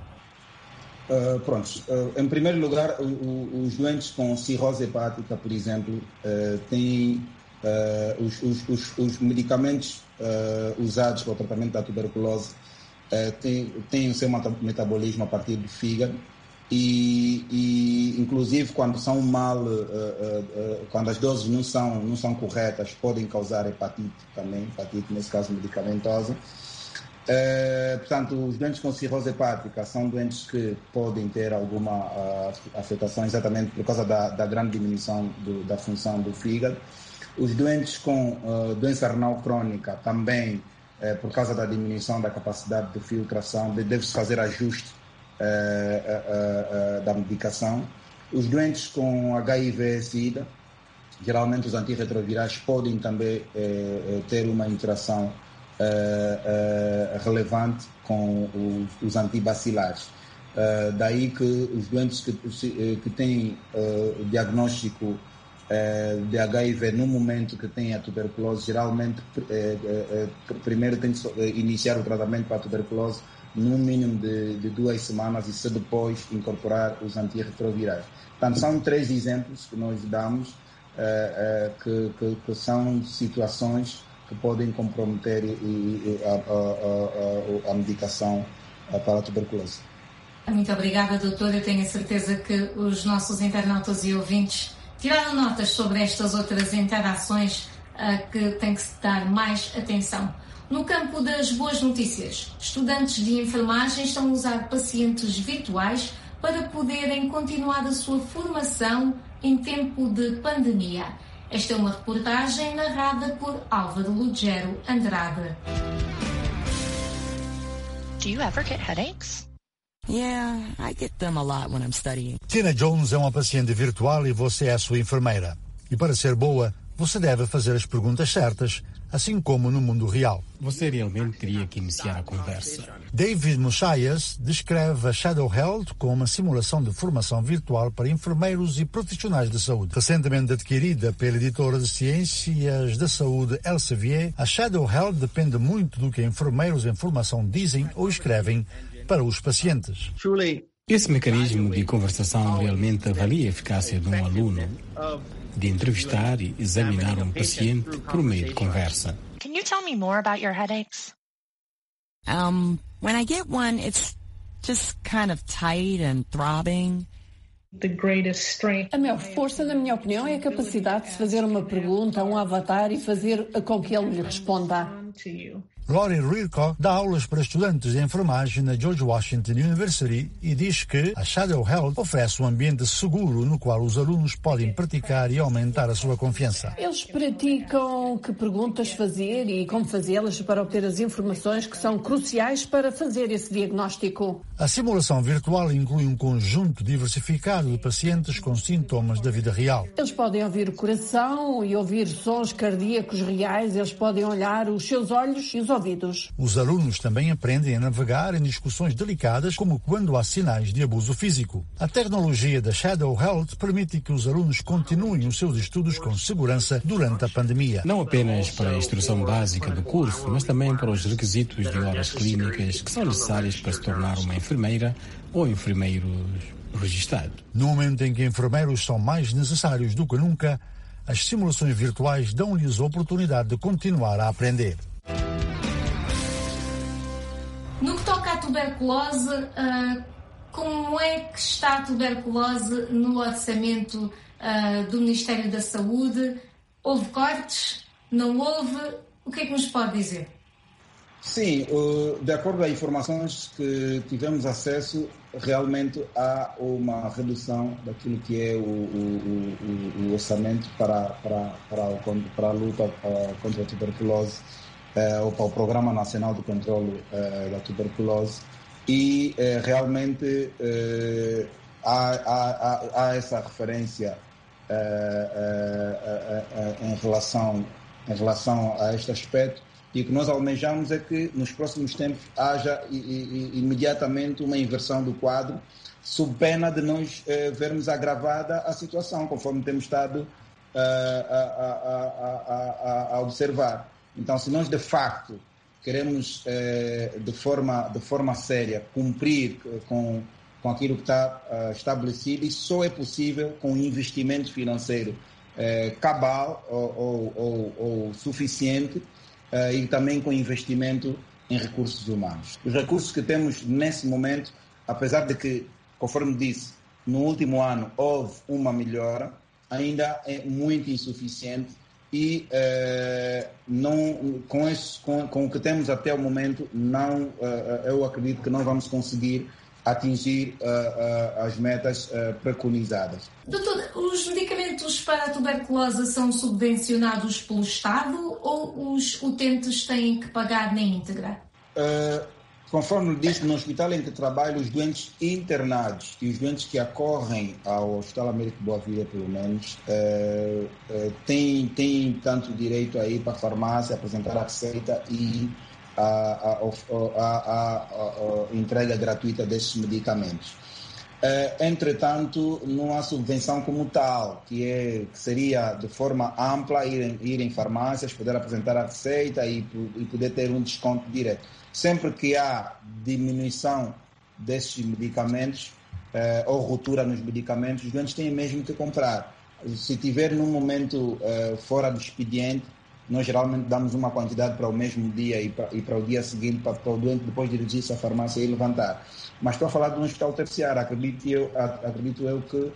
Uh, pronto, uh, em primeiro lugar, o, o, os doentes com cirrose hepática, por exemplo, uh, têm uh, os, os, os, os medicamentos uh, usados para o tratamento da tuberculose uh, têm, têm o seu metabolismo a partir do fígado e, e inclusive, quando são mal, uh, uh, uh, quando as doses não são, não são corretas, podem causar hepatite também, hepatite nesse caso medicamentosa. Uh, portanto, os doentes com cirrose hepática são doentes que podem ter alguma uh, afetação exatamente por causa da, da grande diminuição do, da função do fígado. Os doentes com uh, doença renal crônica também, uh, por causa da diminuição da capacidade de filtração, de, deve-se fazer ajuste uh, uh, uh, da medicação. Os doentes com H I V-Sida, geralmente os antirretrovirais podem também uh, ter uma interação Uh, uh, relevante com os, os antibacilares. Uh, daí que os doentes que, que têm uh, diagnóstico uh, de H I V no momento que têm a tuberculose, geralmente uh, uh, uh, primeiro tem que iniciar o tratamento para a tuberculose no mínimo de, de duas semanas e se depois incorporar os antirretrovirais. Portanto, são três exemplos que nós damos uh, uh, que, que, que são situações que podem comprometer a, a, a, a medicação para a tuberculose. Muito obrigada, doutor. Eu tenho a certeza que os nossos internautas e ouvintes tiraram notas sobre estas outras interações a que tem que se dar mais atenção. No campo das boas notícias, estudantes de enfermagem estão a usar pacientes virtuais para poderem continuar a sua formação em tempo de pandemia. Esta é uma reportagem narrada por Álvaro Lugero Andrade. Do you ever get headaches? Yeah, I get them a lot when I'm studying. Tina Jones é uma paciente virtual e você é a sua enfermeira. E para ser boa, você deve fazer as perguntas certas, assim como no mundo real. Você realmente teria que iniciar a conversa. David Mushayas descreve a Shadow Health como uma simulação de formação virtual para enfermeiros e profissionais de saúde. Recentemente adquirida pela editora de ciências da saúde Elsevier, a Shadow Health depende muito do que enfermeiros em formação dizem ou escrevem para os pacientes. Esse mecanismo de conversação realmente avalia a eficácia de um aluno de entrevistar e examinar um paciente por meio de conversa. Can you tell me more about your headaches? Um, when I get one, it's just kind of tight and throbbing. A maior força, na minha opinião, é a capacidade de se fazer uma pergunta a um avatar e fazer com que ele lhe responda. Lori Rilko dá aulas para estudantes de enfermagem na George Washington University e diz que a Shadow Health oferece um ambiente seguro no qual os alunos podem praticar e aumentar a sua confiança. Eles praticam que perguntas fazer e como fazê-las para obter as informações que são cruciais para fazer esse diagnóstico. A simulação virtual inclui um conjunto diversificado de pacientes com sintomas da vida real. Eles podem ouvir o coração e ouvir sons cardíacos reais, eles podem olhar os seus olhos e os ouvidos. Os alunos também aprendem a navegar em discussões delicadas, como quando há sinais de abuso físico. A tecnologia da Shadow Health permite que os alunos continuem os seus estudos com segurança durante a pandemia. Não apenas para a instrução básica do curso, mas também para os requisitos de horas clínicas que são necessárias para se tornar uma enfermeira ou enfermeiro registrado. No momento em que enfermeiros são mais necessários do que nunca, as simulações virtuais dão-lhes a oportunidade de continuar a aprender. No que toca à tuberculose, uh, como é que está a tuberculose no orçamento uh, do Ministério da Saúde? Houve cortes? Não houve? O que é que nos pode dizer? Sim, uh, de acordo a informações que tivemos acesso, realmente há uma redução daquilo que é o, o, o, o orçamento para, para, para, para a luta uh, contra a tuberculose. Uh, ou para o Programa Nacional de Controlo uh, da Tuberculose e uh, realmente uh, há, há, há essa referência uh, uh, uh, uh, em, relação, em relação a este aspecto. E o que nós almejamos é que nos próximos tempos haja i, i, imediatamente uma inversão do quadro, sob pena de nós uh, vermos agravada a situação, conforme temos estado uh, a, a, a, a observar. Então, se nós de facto queremos uh, de, forma, de forma séria cumprir com, com aquilo que está uh, estabelecido, isso só é possível com investimento financeiro uh, cabal ou, ou, ou, ou suficiente, Uh, e também com investimento em recursos humanos. Os recursos que temos nesse momento, apesar de que, conforme disse, no último ano houve uma melhora, ainda é muito insuficiente e uh, não, com, esse, com, com o que temos até o momento, não, uh, eu acredito que não vamos conseguir atingir uh, uh, as metas uh, preconizadas. Doutor, os medicamentos para a tuberculose são subvencionados pelo Estado ou os utentes têm que pagar na íntegra? Uh, conforme disse, no hospital em que trabalho, os doentes internados e os doentes que acorrem ao Hospital Américo Boa Vida, pelo menos, uh, uh, têm, têm tanto direito a ir para a farmácia, apresentar a receita e A, a, a, a, a entrega gratuita desses medicamentos. Uh, entretanto, não há subvenção como tal, que, é, que seria de forma ampla ir em, ir em farmácias, poder apresentar a receita e, e poder ter um desconto direto. Sempre que há diminuição desses medicamentos uh, ou ruptura nos medicamentos, os doentes têm mesmo que comprar. Se tiver num momento uh, fora do expediente, nós geralmente damos uma quantidade para o mesmo dia e para, e para o dia seguinte, para, para o doente depois dirigir-se à farmácia e levantar. Mas estou a falar de um hospital terciário, acredito eu, acredito eu que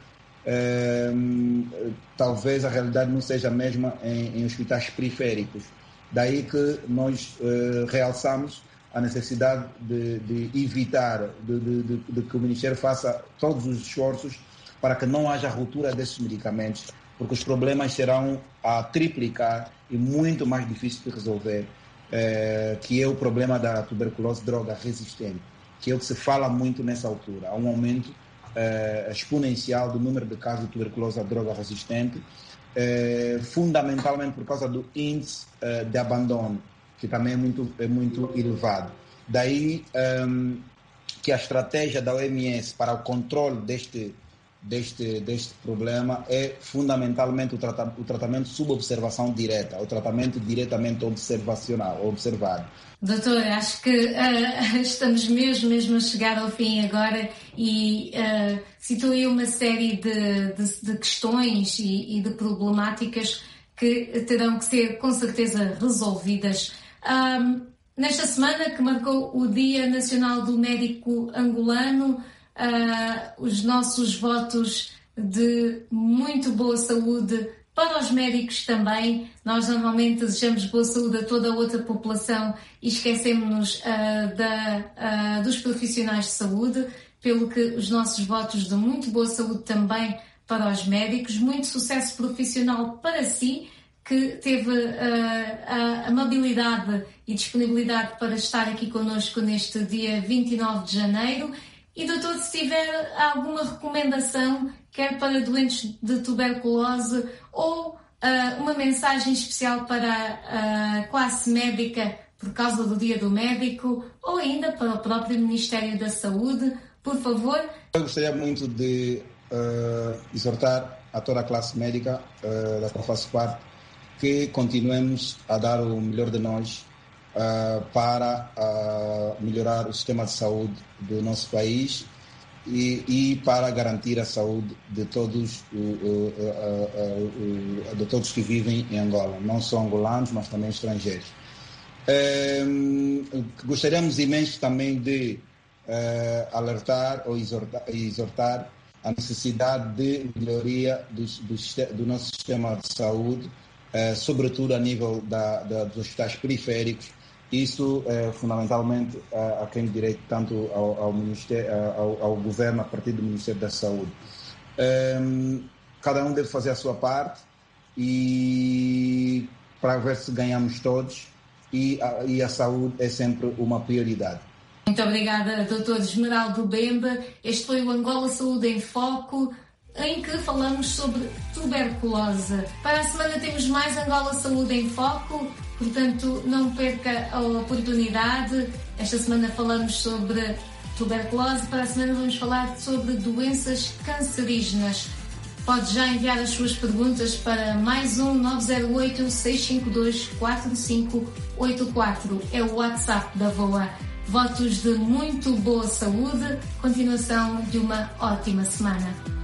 eh, talvez a realidade não seja a mesma em, em hospitais periféricos. Daí que nós eh, realçamos a necessidade de, de evitar, de, de, de, de que o Ministério faça todos os esforços para que não haja ruptura desses medicamentos, porque os problemas serão a triplicar e muito mais difícil de resolver, eh, que é o problema da tuberculose droga resistente, que é o que se fala muito nessa altura. Há um aumento eh, exponencial do número de casos de tuberculose à droga resistente, eh, fundamentalmente por causa do índice eh, de abandono, que também é muito, é muito elevado. Daí um, que a estratégia da O M S para o controle deste Deste, deste problema é fundamentalmente o, trata, o tratamento sob observação direta, o tratamento diretamente observacional, observado. Doutor, acho que uh, estamos mesmo, mesmo a chegar ao fim agora e uh, citou aí uma série de, de, de questões e, e de problemáticas que terão que ser com certeza resolvidas. Um, nesta semana que marcou o Dia Nacional do Médico Angolano, Uh, os nossos votos de muito boa saúde para os médicos também. Nós normalmente desejamos boa saúde a toda a outra população e esquecemos-nos uh, da, uh, dos profissionais de saúde, pelo que os nossos votos de muito boa saúde também para os médicos, muito sucesso profissional para si, que teve uh, a amabilidade e disponibilidade para estar aqui connosco neste dia vinte e nove de janeiro. E, doutor, se tiver alguma recomendação, quer para doentes de tuberculose ou uh, uma mensagem especial para a classe médica por causa do Dia do Médico ou ainda para o próprio Ministério da Saúde, por favor. Eu gostaria muito de uh, exortar a toda a classe médica uh, da qual faço parte que continuemos a dar o melhor de nós Uh, para uh, melhorar o sistema de saúde do nosso país e, e para garantir a saúde de todos, uh, uh, uh, uh, de todos que vivem em Angola, não só angolanos, mas também estrangeiros. Uh, gostaríamos imenso também de uh, alertar ou exortar, exortar a necessidade de melhoria do, do, do nosso sistema de saúde, uh, sobretudo a nível da, da, dos hospitais periféricos. Isso é fundamentalmente a, a quem direito tanto ao, ao, ministério, ao, ao governo a partir do Ministério da Saúde. Um, cada um deve fazer a sua parte e para ver se ganhamos todos e a, e a saúde é sempre uma prioridade. Muito obrigada, doutor Esmeraldo Bemba. Este foi o Angola Saúde em Foco. em que falamos sobre tuberculose. Para a semana temos mais Angola Saúde em Foco, portanto não perca a oportunidade. Esta semana falamos sobre tuberculose, para a semana vamos falar sobre doenças cancerígenas. Pode já enviar as suas perguntas para mais um nove zero oito, seis cinco dois, quatro cinco oito quatro. É o WhatsApp da V O A. Votos de muito boa saúde, continuação de uma ótima semana.